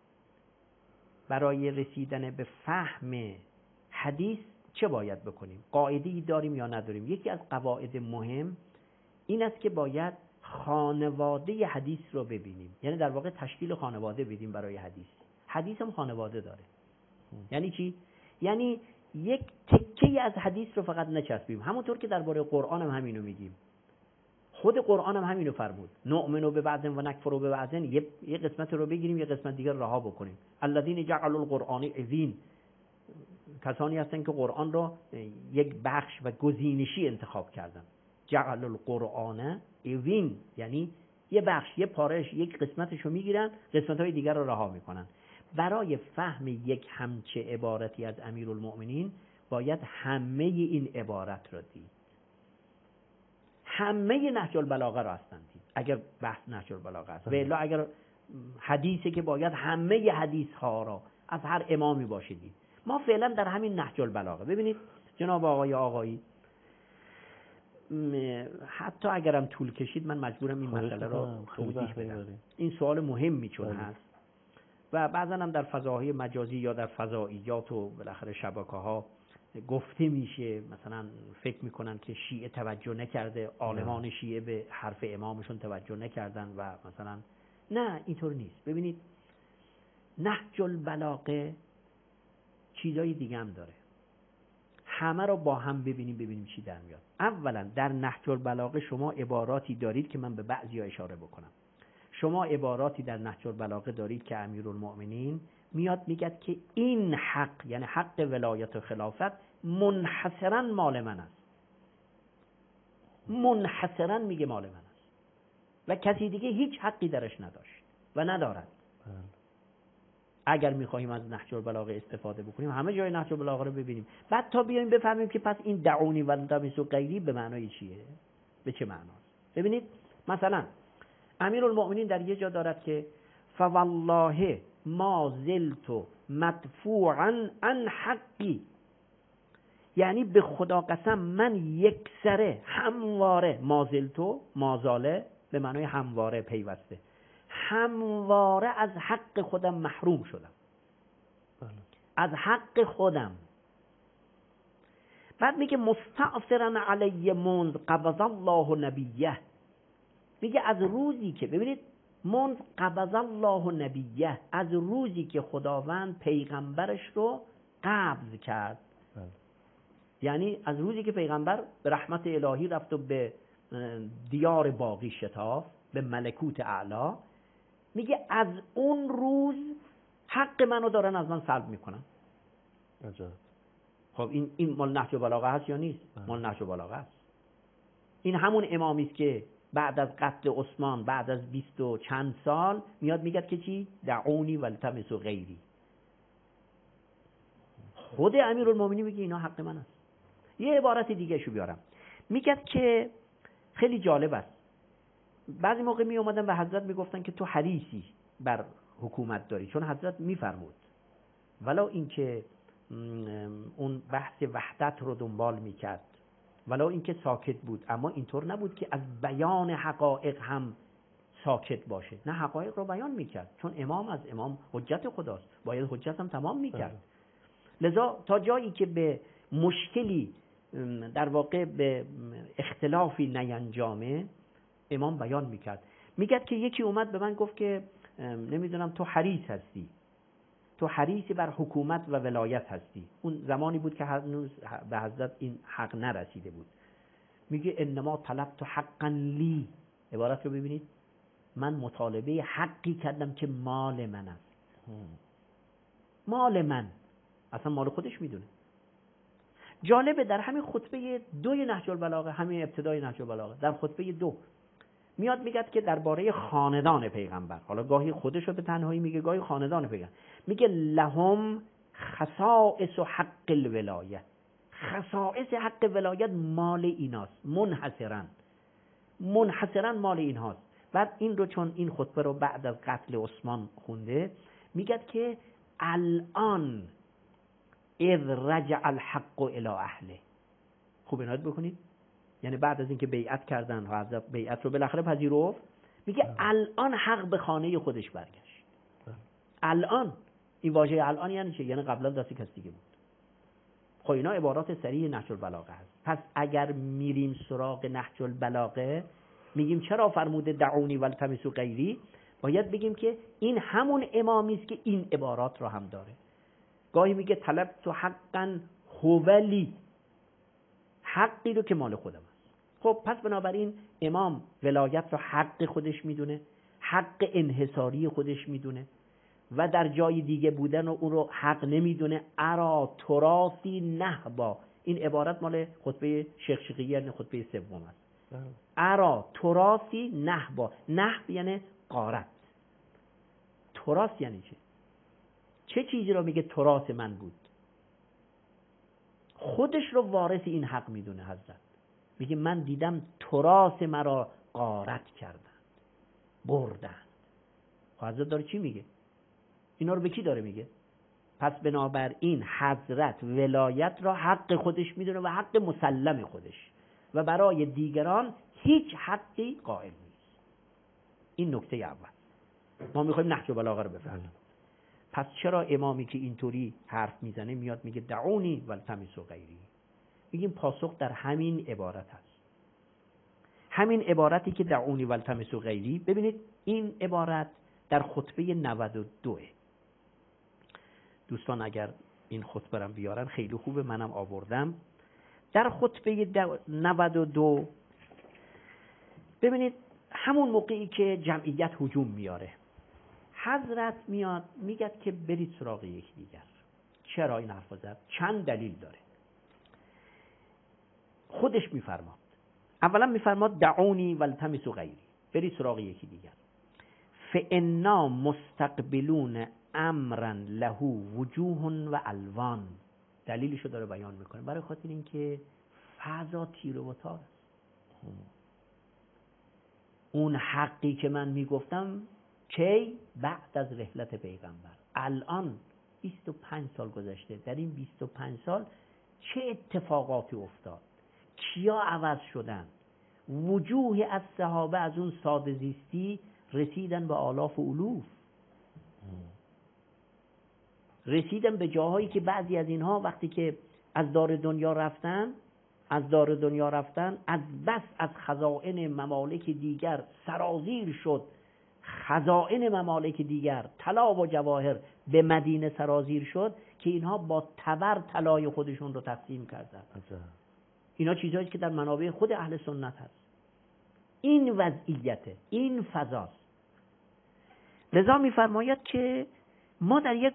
برای رسیدن به فهم حدیث چه باید بکنیم؟ قاعده‌ای داریم یا نداریم؟ یکی از قواعد مهم این است که باید خانواده حدیث رو ببینیم، یعنی در واقع تشکیل خانواده بدیم برای حدیث. حدیث هم خانواده داره. یعنی چی؟ یعنی یک تکه‌ای از حدیث رو فقط نچسبیم، همونطور که درباره قرآن هم همینو میگیم. خود قرآن هم همینو فرمود، نؤمنو ببعض و نکفرو ببعض، یه یه قسمت رو بگیریم یه قسمت دیگر رها بکنیم. الذین جعلوا القرآن عضین، کسانی هستن که قرآن رو یک بخش و گزینشی انتخاب کردن. جعل القرآن عضین یعنی یه بخش، یه پارش، یک قسمتش رو میگیرن، قسمت‌های دیگر رو رها میکنن. برای فهم یک همچه عبارتی از امیرالمؤمنین باید همه این عبارت رو دید، همه نهج البلاغه رو هستن دید اگر بحث نهج البلاغه است. و الا اگر حدیثی که باید همه حدیث ها رو از هر امامی باشه دید. ما فعلا در همین نهج البلاغه. ببینید جناب آقای آقایی، حتی اگرم طول کشید من مجبورم این مسئله رو توضیح بدم. این سوال مهمی چون هست و بعضا هم در فضاهای مجازی یا در فضائیات و بالاخره شبکه‌ها گفته میشه، مثلا فکر میکنن که شیعه توجه نکرده، عالمان شیعه به حرف امامشون توجه نکردن و مثلا نه، اینطور نیست. ببینید نهج البلاغه چیزای دیگه هم داره، همه رو با هم ببینیم ببینیم چی در میاد. اولا در نهج البلاغه شما عباراتی دارید که من به بعضی‌ها اشاره بکنم. شما عباراتی در نهج البلاغه دارید که امیرالمؤمنین میاد میگه که این حق، یعنی حق ولایت و خلافت، منحصرا مال من است. منحصرا میگه مال من است و کسی دیگه هیچ حقی درش نداشت و ندارد. اگر میخواهیم از نهج البلاغه استفاده بکنیم همه جای نهج البلاغه رو ببینیم، بعد تا بیایم بفهمیم که پس این دعونی و التمسوا غیری به معنای چیه، به چه معناست. ببینید مثلا امیرالمؤمنین در یه جا دارد که فوالله ما زلت مدفوعا عن حقی، یعنی به خدا قسم من یک سره همواره، ما زلت مازاله به معنای همواره پیوسته، همواره از حق خودم محروم شدم. بله. از حق خودم. بعد میگه مستعصرا علی منذ قبض الله نبیه، میگه از روزی که، ببینید منذ قبض الله نبیه، از روزی که خداوند پیغمبرش رو قبض کرد. بله. یعنی از روزی که پیغمبر به رحمت الهی رفت و به دیار باقی شتاف، به ملکوت اعلا، میگه از اون روز حق منو دارن از من سلب میکنن. عجب. خب این این مال نهج البلاغه هست یا نیست؟ مال نهج البلاغه است. این همون امامی است که بعد از قتل عثمان، بعد از بیست و چند سال میاد میگه که چی؟ دعونی والتمسوا غیری. خود امیرالمومنین میگه اینا حق من است. یه عبارت دیگه شو بیارم، میگه که خیلی جالب است. بعضی موقع می اومدن به حضرت میگفتن که تو حریصی بر حکومت داری، چون حضرت میفرمود ولو اینکه اون بحث وحدت رو دنبال میکرد، ولو اینکه ساکت بود، اما اینطور نبود که از بیان حقایق هم ساکت باشه، نه، حقایق رو بیان میکرد، چون امام از امام حجت خداست، باید حجت هم تمام میکرد. لذا تا جایی که به مشکلی در واقع به اختلافی نینجامه امام بیان میکرد. میگه که یکی اومد به من گفت که نمیدونم تو حریص هستی، تو حریصی بر حکومت و ولایت هستی. اون زمانی بود که هنوز به حضرت این حق نرسیده بود. میگه انما طلبت حقا لی، عبارت رو ببینید، من مطالبه حقی کردم که مال من است. مال من، اصلا مال خودش میدونه. جالبه در همین خطبه دوی نهج البلاغه، همین ابتدای نهج البلاغه، در خطبه دو میاد میگه که درباره خاندان پیغمبر، حالا گاهی خودش رو به تنهایی میگه، گاهی خاندان پیغمبر، میگه لهم خصائص حق الولایه، خصائص حق ولایت مال ایناست، منحصرا منحصرا مال اینهاست. بعد این رو چون این خطبه رو بعد از قتل عثمان خونده، میگه که الان اذ رجع الحق الى اهله. خوب عنایت بکنید، یعنی بعد از اینکه بیعت کردن و حضرت بیعت رو بالاخره پذیرفت، میگه الان حق به خانه خودش برگشت. الان، این واژه الان یعنی چه؟ یعنی قبلا دست کسی دیگه بود. خب اینا عبارات صریح نهج البلاغه هست. پس اگر میریم سراغ نهج البلاغه، میگیم چرا فرموده دعونی والتمسوا غیری، باید بگیم که این همون امامی است که این عبارات رو هم داره. گاهی میگه طلب تو حقا هولی، حقی رو که مال خودم است. خب پس بنابراین امام ولایت رو حق خودش میدونه، حق انحصاری خودش میدونه، و در جای دیگه بودن و اون رو حق نمیدونه. ارا تراثی نهبا، این عبارت مال خطبه شیخ شقیقی، یعنی خطبه سوم است. ارا تراثی نهبا، نهب یعنی غارت، تراث یعنی چه؟ چه چیزی رو میگه تراث من بود؟ خودش رو وارث این حق میدونه. حضرت میگه من دیدم تراث مرا غارت کردند، بردند. حضرت داره چی میگه؟ اینا رو به کی داره میگه؟ پس بنابراین حضرت ولایت را حق خودش میدونه و حق مسلم خودش، و برای دیگران هیچ حقی قائل نیست. این نکته اول. ما میخوایم نهج البلاغه رو بفهمیم. پس چرا امامی که اینطوری حرف میزنه میاد میگه دعونی والتمسوا غیری؟ میگیم پاسخ در همین عبارت هست. همین عبارتی که دعونی والتمسوا غیری، ببینید این عبارت در خطبه نود و دو. دوستان اگر این خطبه رو بیارن خیلی خوبه، منم آوردم. در خطبه نود و دو ببینید همون موقعی که جمعیت هجوم میاره، حضرت میاد میگه که برید سراغ یکی دیگر. چرا این حرف زد؟ چند دلیل داره. خودش میفرماد، اولا میفرماد دعونی والتمسوا غیری، برید سراغ یکی دیگر. فانا مستقبلون امرا له وجوه و الوان. دلیلشو داره بیان میکنه، برای خاطر اینکه فضا تیره و تار است. اون حقی که من میگفتم کی؟ بعد از رحلت پیغمبر. الان بیست و پنج سال گذشته، در این بیست و پنج سال چه اتفاقاتی افتاد؟ کیا عوض شدن؟ وجوه از صحابه از اون ساده زیستی رسیدن به آلاف و الوف، رسیدن به جاهایی که بعضی از اینها وقتی که از دار دنیا رفتن از دار دنیا رفتن از بس از خزائن ممالک دیگر سرازیر شد خزائن ممالک دیگر طلا و جواهر به مدینه سرازیر شد که اینها با تبر طلای خودشون رو تقسیم کردن. اینا چیزهایی که در منابع خود اهل سنت هست. این وضعیته، این فضاست. لذا میفرماید که ما در یک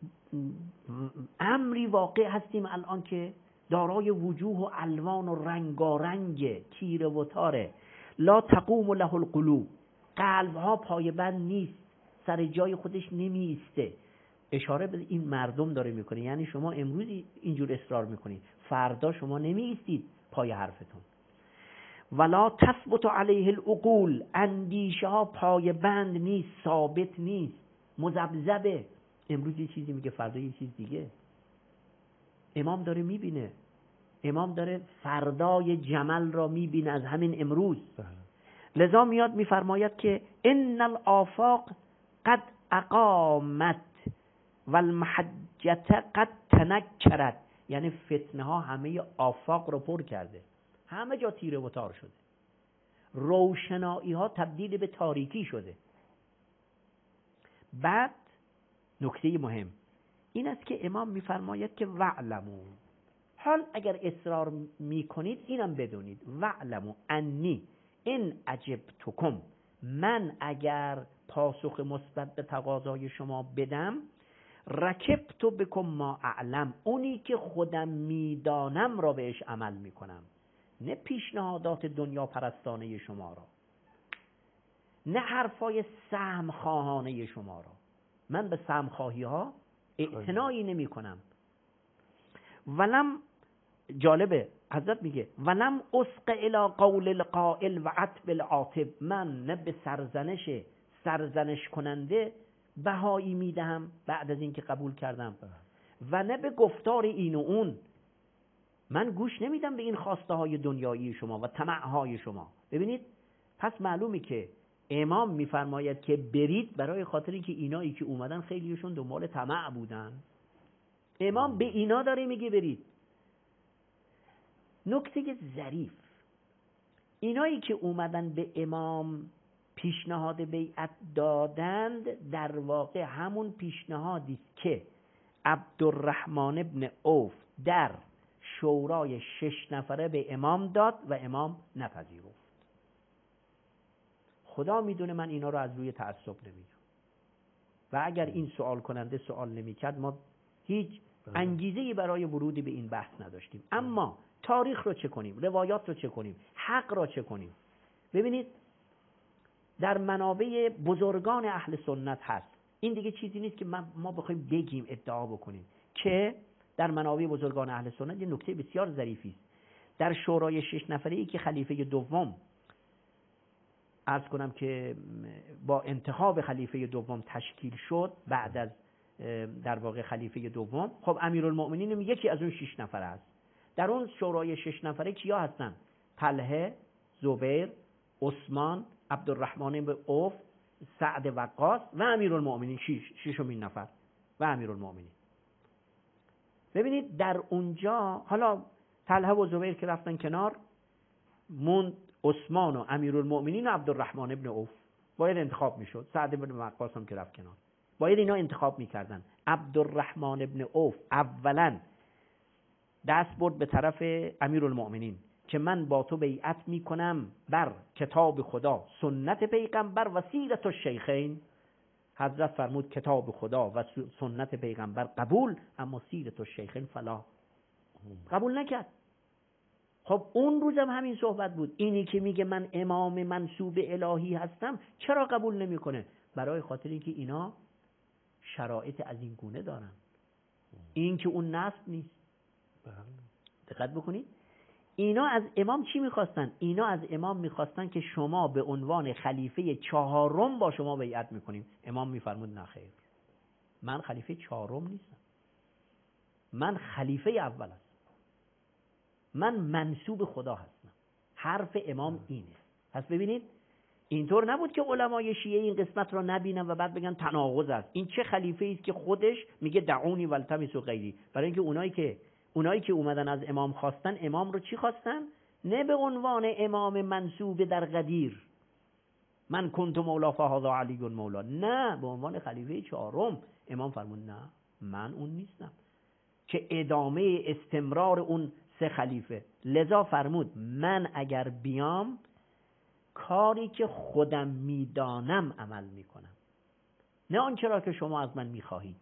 امری واقع هستیم الان که دارای وجوه و الوان و رنگارنگ، تیره و تاره. لا تقوم له القلوب، قلبها پایبند نیست، سر جای خودش نمی ایسته. اشاره به این مردم داره میکنه، یعنی شما امروز اینجور اصرار میکنید، فردا شما نمی ایستید پای حرفتون. ولا تثبت علیه العقول، اندیشه ها پایبند نیست، ثابت نیست، مذبذبه. امروز یه چیزی میگه، فردا یه چیز دیگه. امام داره میبینه، امام داره فردای جمل را میبینه از همین امروز. لذا میاد میفرماید که ان الآفاق قد اقامت والمحجة قد تنکرت، یعنی فتنه ها همه آفاق رو پر کرده، همه جا تیره و تار شده، روشنایی ها تبدیل به تاریکی شده. بعد نکته مهم این است که امام میفرماید که وعلمو، حال اگر اصرار میکنید اینم بدونید، وعلمو انی ان اجبتکم، من اگر پاسخ مثبت به تقاضای شما بدم، رکبت بکم ما اعلم، اونی که خودم میدانم را بهش عمل میکنم، نه پیشنهادات دنیا پرستانه شما را، نه حرفای سهم خواهانه شما را. من به سهم خواهی ها اعتنایی نمی کنم. ولم، جالبه حضرت میگه ولم اسق الی قول القائل و عتب العاتب، من نه به سرزنش سرزنش کننده بهایی میدهم بعد از اینکه قبول کردم، و نه به گفتار این و اون. من گوش نمیدم به این خواسته های دنیایی شما و طمع های شما. ببینید، پس معلومه که امام میفرماید که برید برای خاطر اینکه اینایی که اومدن خیلیشون دنبال طمع بودن. امام به اینا داره میگه برید. نکته ظریف، اینایی که اومدن به امام پیشنهاد بیعت دادند، در واقع همون پیشنهادی است که عبدالرحمن ابن عوف در شورای شش نفره به امام داد و امام نپذیرفت. خدا میدونه من اینا رو از روی تعصب نمیگم، و اگر این سوال کننده سوال نمیکرد ما هیچ انگیزه‌ای برای ورود به این بحث نداشتیم. اما تاریخ رو چه کنیم، روایات رو چه کنیم، حق را چه کنیم؟ ببینید در منابع بزرگان اهل سنت هست. این دیگه چیزی نیست که ما بخوایم بگیم ادعا بکنیم، که در منابع بزرگان اهل سنت یه نکته بسیار ظریفی است. در شورای شش نفره ای که خلیفه دوم، عرض کنم که با انتخاب خلیفه دوم تشکیل شد، بعد از در واقع خلیفه دوم، خب امیرالمؤمنین یکی از اون شش نفره است. در اون شورای شش نفره کیا هستن؟ طلحه، زبیر، عثمان، عبدالرحمن بن عوف، سعد وقاص و امیرالمؤمنین، شش ششمین نفر و امیرالمؤمنین. ببینید در اونجا حالا طلحه و زبیر که رفتن کنار، موند عثمان و امیرالمؤمنین و عبدالرحمن بن عوف. باید انتخاب میشد. سعد بن وقاص هم که رفت کنار، باید اینا انتخاب میکردن. عبدالرحمن بن عوف اولا دست برد به طرف امیرالمؤمنین که من با تو بیعت میکنم بر کتاب خدا، سنت پیغمبر و سیرت الشیخین. حضرت فرمود کتاب خدا و سنت پیغمبر قبول، اما سیرت الشیخین فلا، قبول نکرد. خب اون روزم همین صحبت بود. اینی که میگه من امام منصوب الهی هستم چرا قبول نمیکنه؟ برای خاطر اینکه اینا شرایط از این گونه دارن، این که اون نصب نیست. دقت بکنید، اینا از امام چی میخواستن؟ اینا از امام میخواستن که شما به عنوان خلیفه چهارم با شما بیعت میکنیم. امام میفرمود نه خیر، من خلیفه چهارم نیستم، من خلیفه اول هستم، من منسوب خدا هستم. حرف امام اینه. پس ببینید اینطور نبود که علمای شیعه این قسمت را نبینن و بعد بگن تناقض است. این چه خلیفه است که خودش میگه دعونی والتمسوا غیری؟ برای اینکه اونایی که اونایی که اومدن از امام خواستن، امام رو چی خواستن؟ نه به عنوان امام منصوب در قدیر، من کنت مولا فهذا علی مولا. نه، به عنوان خلیفه چهارم امام فرمود نه من اون نیستم، که ادامه استمرار اون سه خلیفه. لذا فرمود من اگر بیام کاری که خودم میدانم عمل میکنم، نه آنچه را که شما از من میخواهید.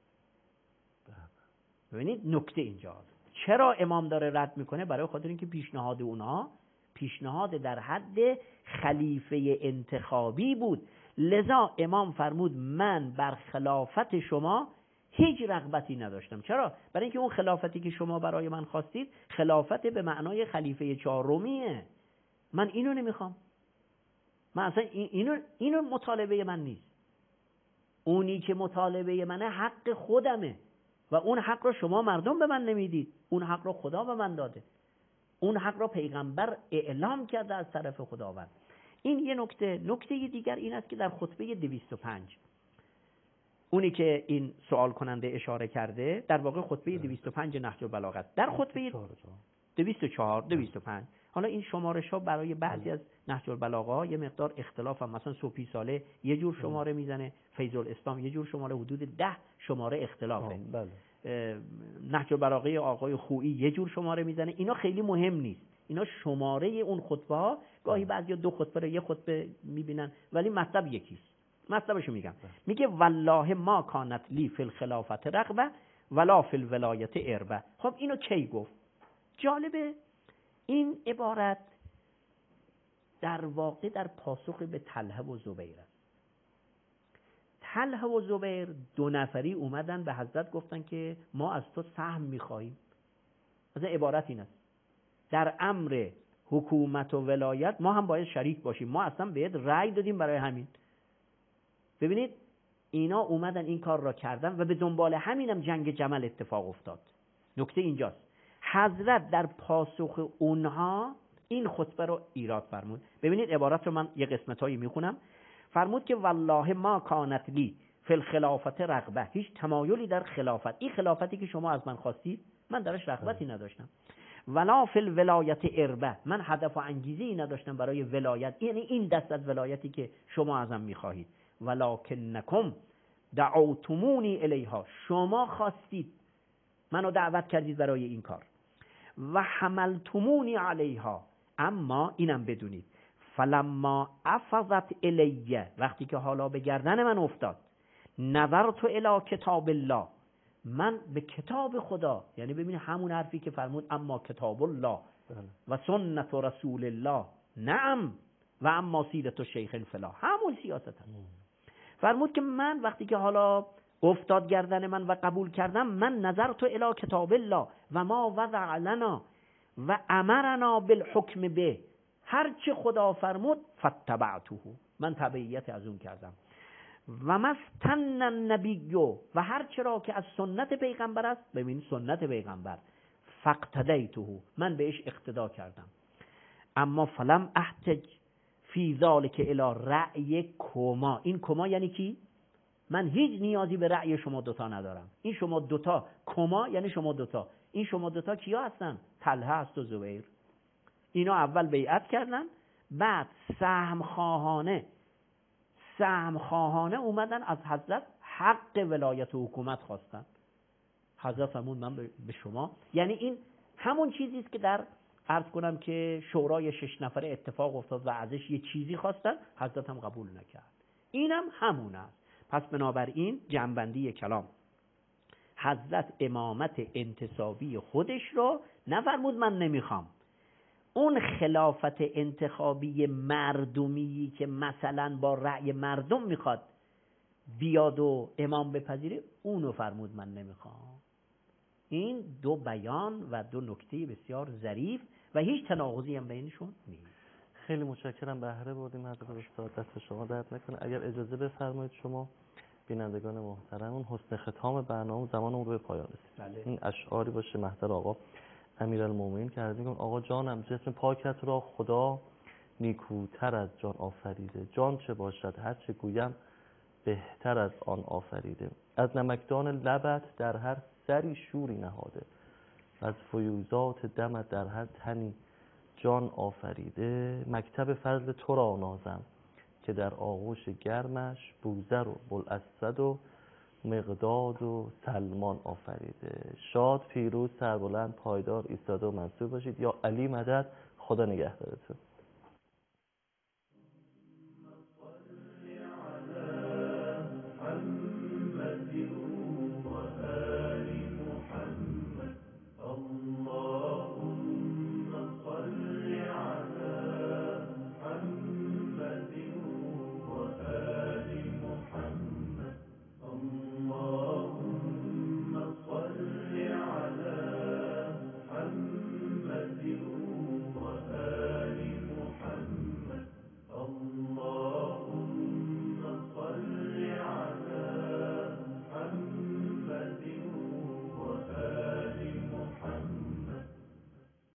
ببینید نکته اینجاست. چرا امام داره رد میکنه؟ برای خاطر اینکه پیشنهاد اونها پیشنهاد در حد خلیفه انتخابی بود. لذا امام فرمود من بر خلافت شما هیچ رغبتی نداشتم. چرا؟ برای اینکه اون خلافتی که شما برای من خواستید خلافت به معنای خلیفه چهارمیه. من اینو نمیخوام. من اصلا اینو اینو مطالبه من نیست. اونی که مطالبه منه حق خودمه و اون حق رو شما مردم به من نمیدید. اون حق رو خدا به من داده. اون حق را پیغمبر اعلام کرده از طرف خداوند. این یه نکته. نکته دیگر این است که در خطبه دویست و پنج، اونی که این سوال کننده اشاره کرده، در واقع خطبه دویست و پنج نهج البلاغه، در خطبه دویست و چهار دویست و پنج، حالا این شمارش ها برای بعضی از نهج البلاغه یه مقدار اختلاف هم. مثلا صوفی ساله یه جور شماره میزنه، فیض الاسلام یه جور شماره، حدود ده شماره اختلافه. بله. نهج البلاغه آقای خویی یه جور شماره میزنه. اینا خیلی مهم نیست. اینا شماره اون خطبه ها، گاهی بعضیا دو خطبه رو یه خطبه میبینن ولی مطلب یکیست. مطلبشو میگم. میگه والله ما کانت لی فی الخلافت رغبه ولا فی الولایت اربه. خب اینو کی گفت؟ جالبه این عبارت در واقع در پاسخ به طلحه و زبیر است. طلحه و زبیر دو نفری اومدن به حضرت گفتن که ما از تو سهم میخواهیم. مثلا عبارت این است در امر حکومت و ولایت ما هم باید شریک باشیم، ما اصلا بهت رأی دادیم برای همین. ببینید اینا اومدن این کار را کردن و به دنبال همینم جنگ جمل اتفاق افتاد. نکته اینجاست حضرت در پاسخ اونها این خطبه رو ایراد فرمود. ببینید عبارت رو من یه قسمتایی میخونم. فرمود که والله ما کانت لی فی الخلافت رغبه، هیچ تمایلی در خلافت، این خلافتی که شما از من خواستید من درش رغبتی نداشتم. ولا فی الولایت اربه، من هدف و انگیزه‌ای نداشتم برای ولایت، یعنی این دست از ولایتی که شما ازم میخواهید. ولکنکم دعوتمونی الیها، شما خواستید منو دعوت کردید برای این کار. و حملتمونی علیها، اما اینم بدونید فلما افضت الیه، وقتی که حالا به گردن من افتاد، نظرت الی کتاب الله، من به کتاب خدا، یعنی ببین همون حرفی که فرمود اما کتاب الله و سنت رسول الله نعم و اما سیرت الشیخ الفلا، همون سیاست هم. فرمود که من وقتی که حالا افتاد گردن من و قبول کردم، من نظرت الی کتاب الله و ما وضع لنا و امرنا بالحکم به، هر چه خدا فرمود فتبعته، من تبعیت از اون کردم. و مستن النبی، و هر چرا که از سنت پیغمبر است، ببین سنت پیغمبر، فاقتدیته، من بهش اقتدا کردم. اما فلم احتج فی ذلک الی رأی کما، این کما یعنی کی؟ من هیچ نیازی به رأی شما دوتا ندارم. این شما دوتا کما یعنی شما دوتا، این شما دوتا کیا هستن؟ طلحه است و زبیر. اینا اول بیعت کردن، بعد سهم خواهانه سهم خواهانه اومدن از حضرت حق ولایت و حکومت خواستن. حضرت فرمود من به شما، یعنی این همون چیزی است که در عرض کنم که شورای شش نفره اتفاق افتاد و ازش یه چیزی خواستن، حضرت هم قبول نکرد. اینم همون است. پس بنابراین جنبندی کلام، حضرت امامت انتصابی خودش رو نفرمود من نمیخوام. اون خلافت انتخابی مردمی که مثلا با رأی مردم میخواد بیاد و امام بپذیره، اونو فرمود من نمیخوام. این دو بیان و دو نکته بسیار ظریف و هیچ تناقضی هم بینشون نیست. خیلی متشکرم، بهره بردیم حضرت استاد، دست شما درد نکنه. اگر اجازه بفرمایید شما بینندگان محترم، اون حسن ختام برنامه زمان اون رو به پایان رسید. بله. این اشعاری باشه محضر آقا امیرالمومنین که عرض می‌کنم آقا جانم جسم پاکت را خدا نیکوتر از جان آفریده، جان چه باشد هر چه گویم بهتر از آن آفریده. از نمکدان لبت در هر سری شوری نهاده، از فیوزات دمت در هر تنی جان آفریده. مکتب فضل تو را نازم که در آغوش گرمش بوذر و بوالاسد و مقداد و سلمان آفریده. شاد، پیروز، سربلند، پایدار، ایستاده و منصور باشید. یا علی مدد، خدا نگهدارتون.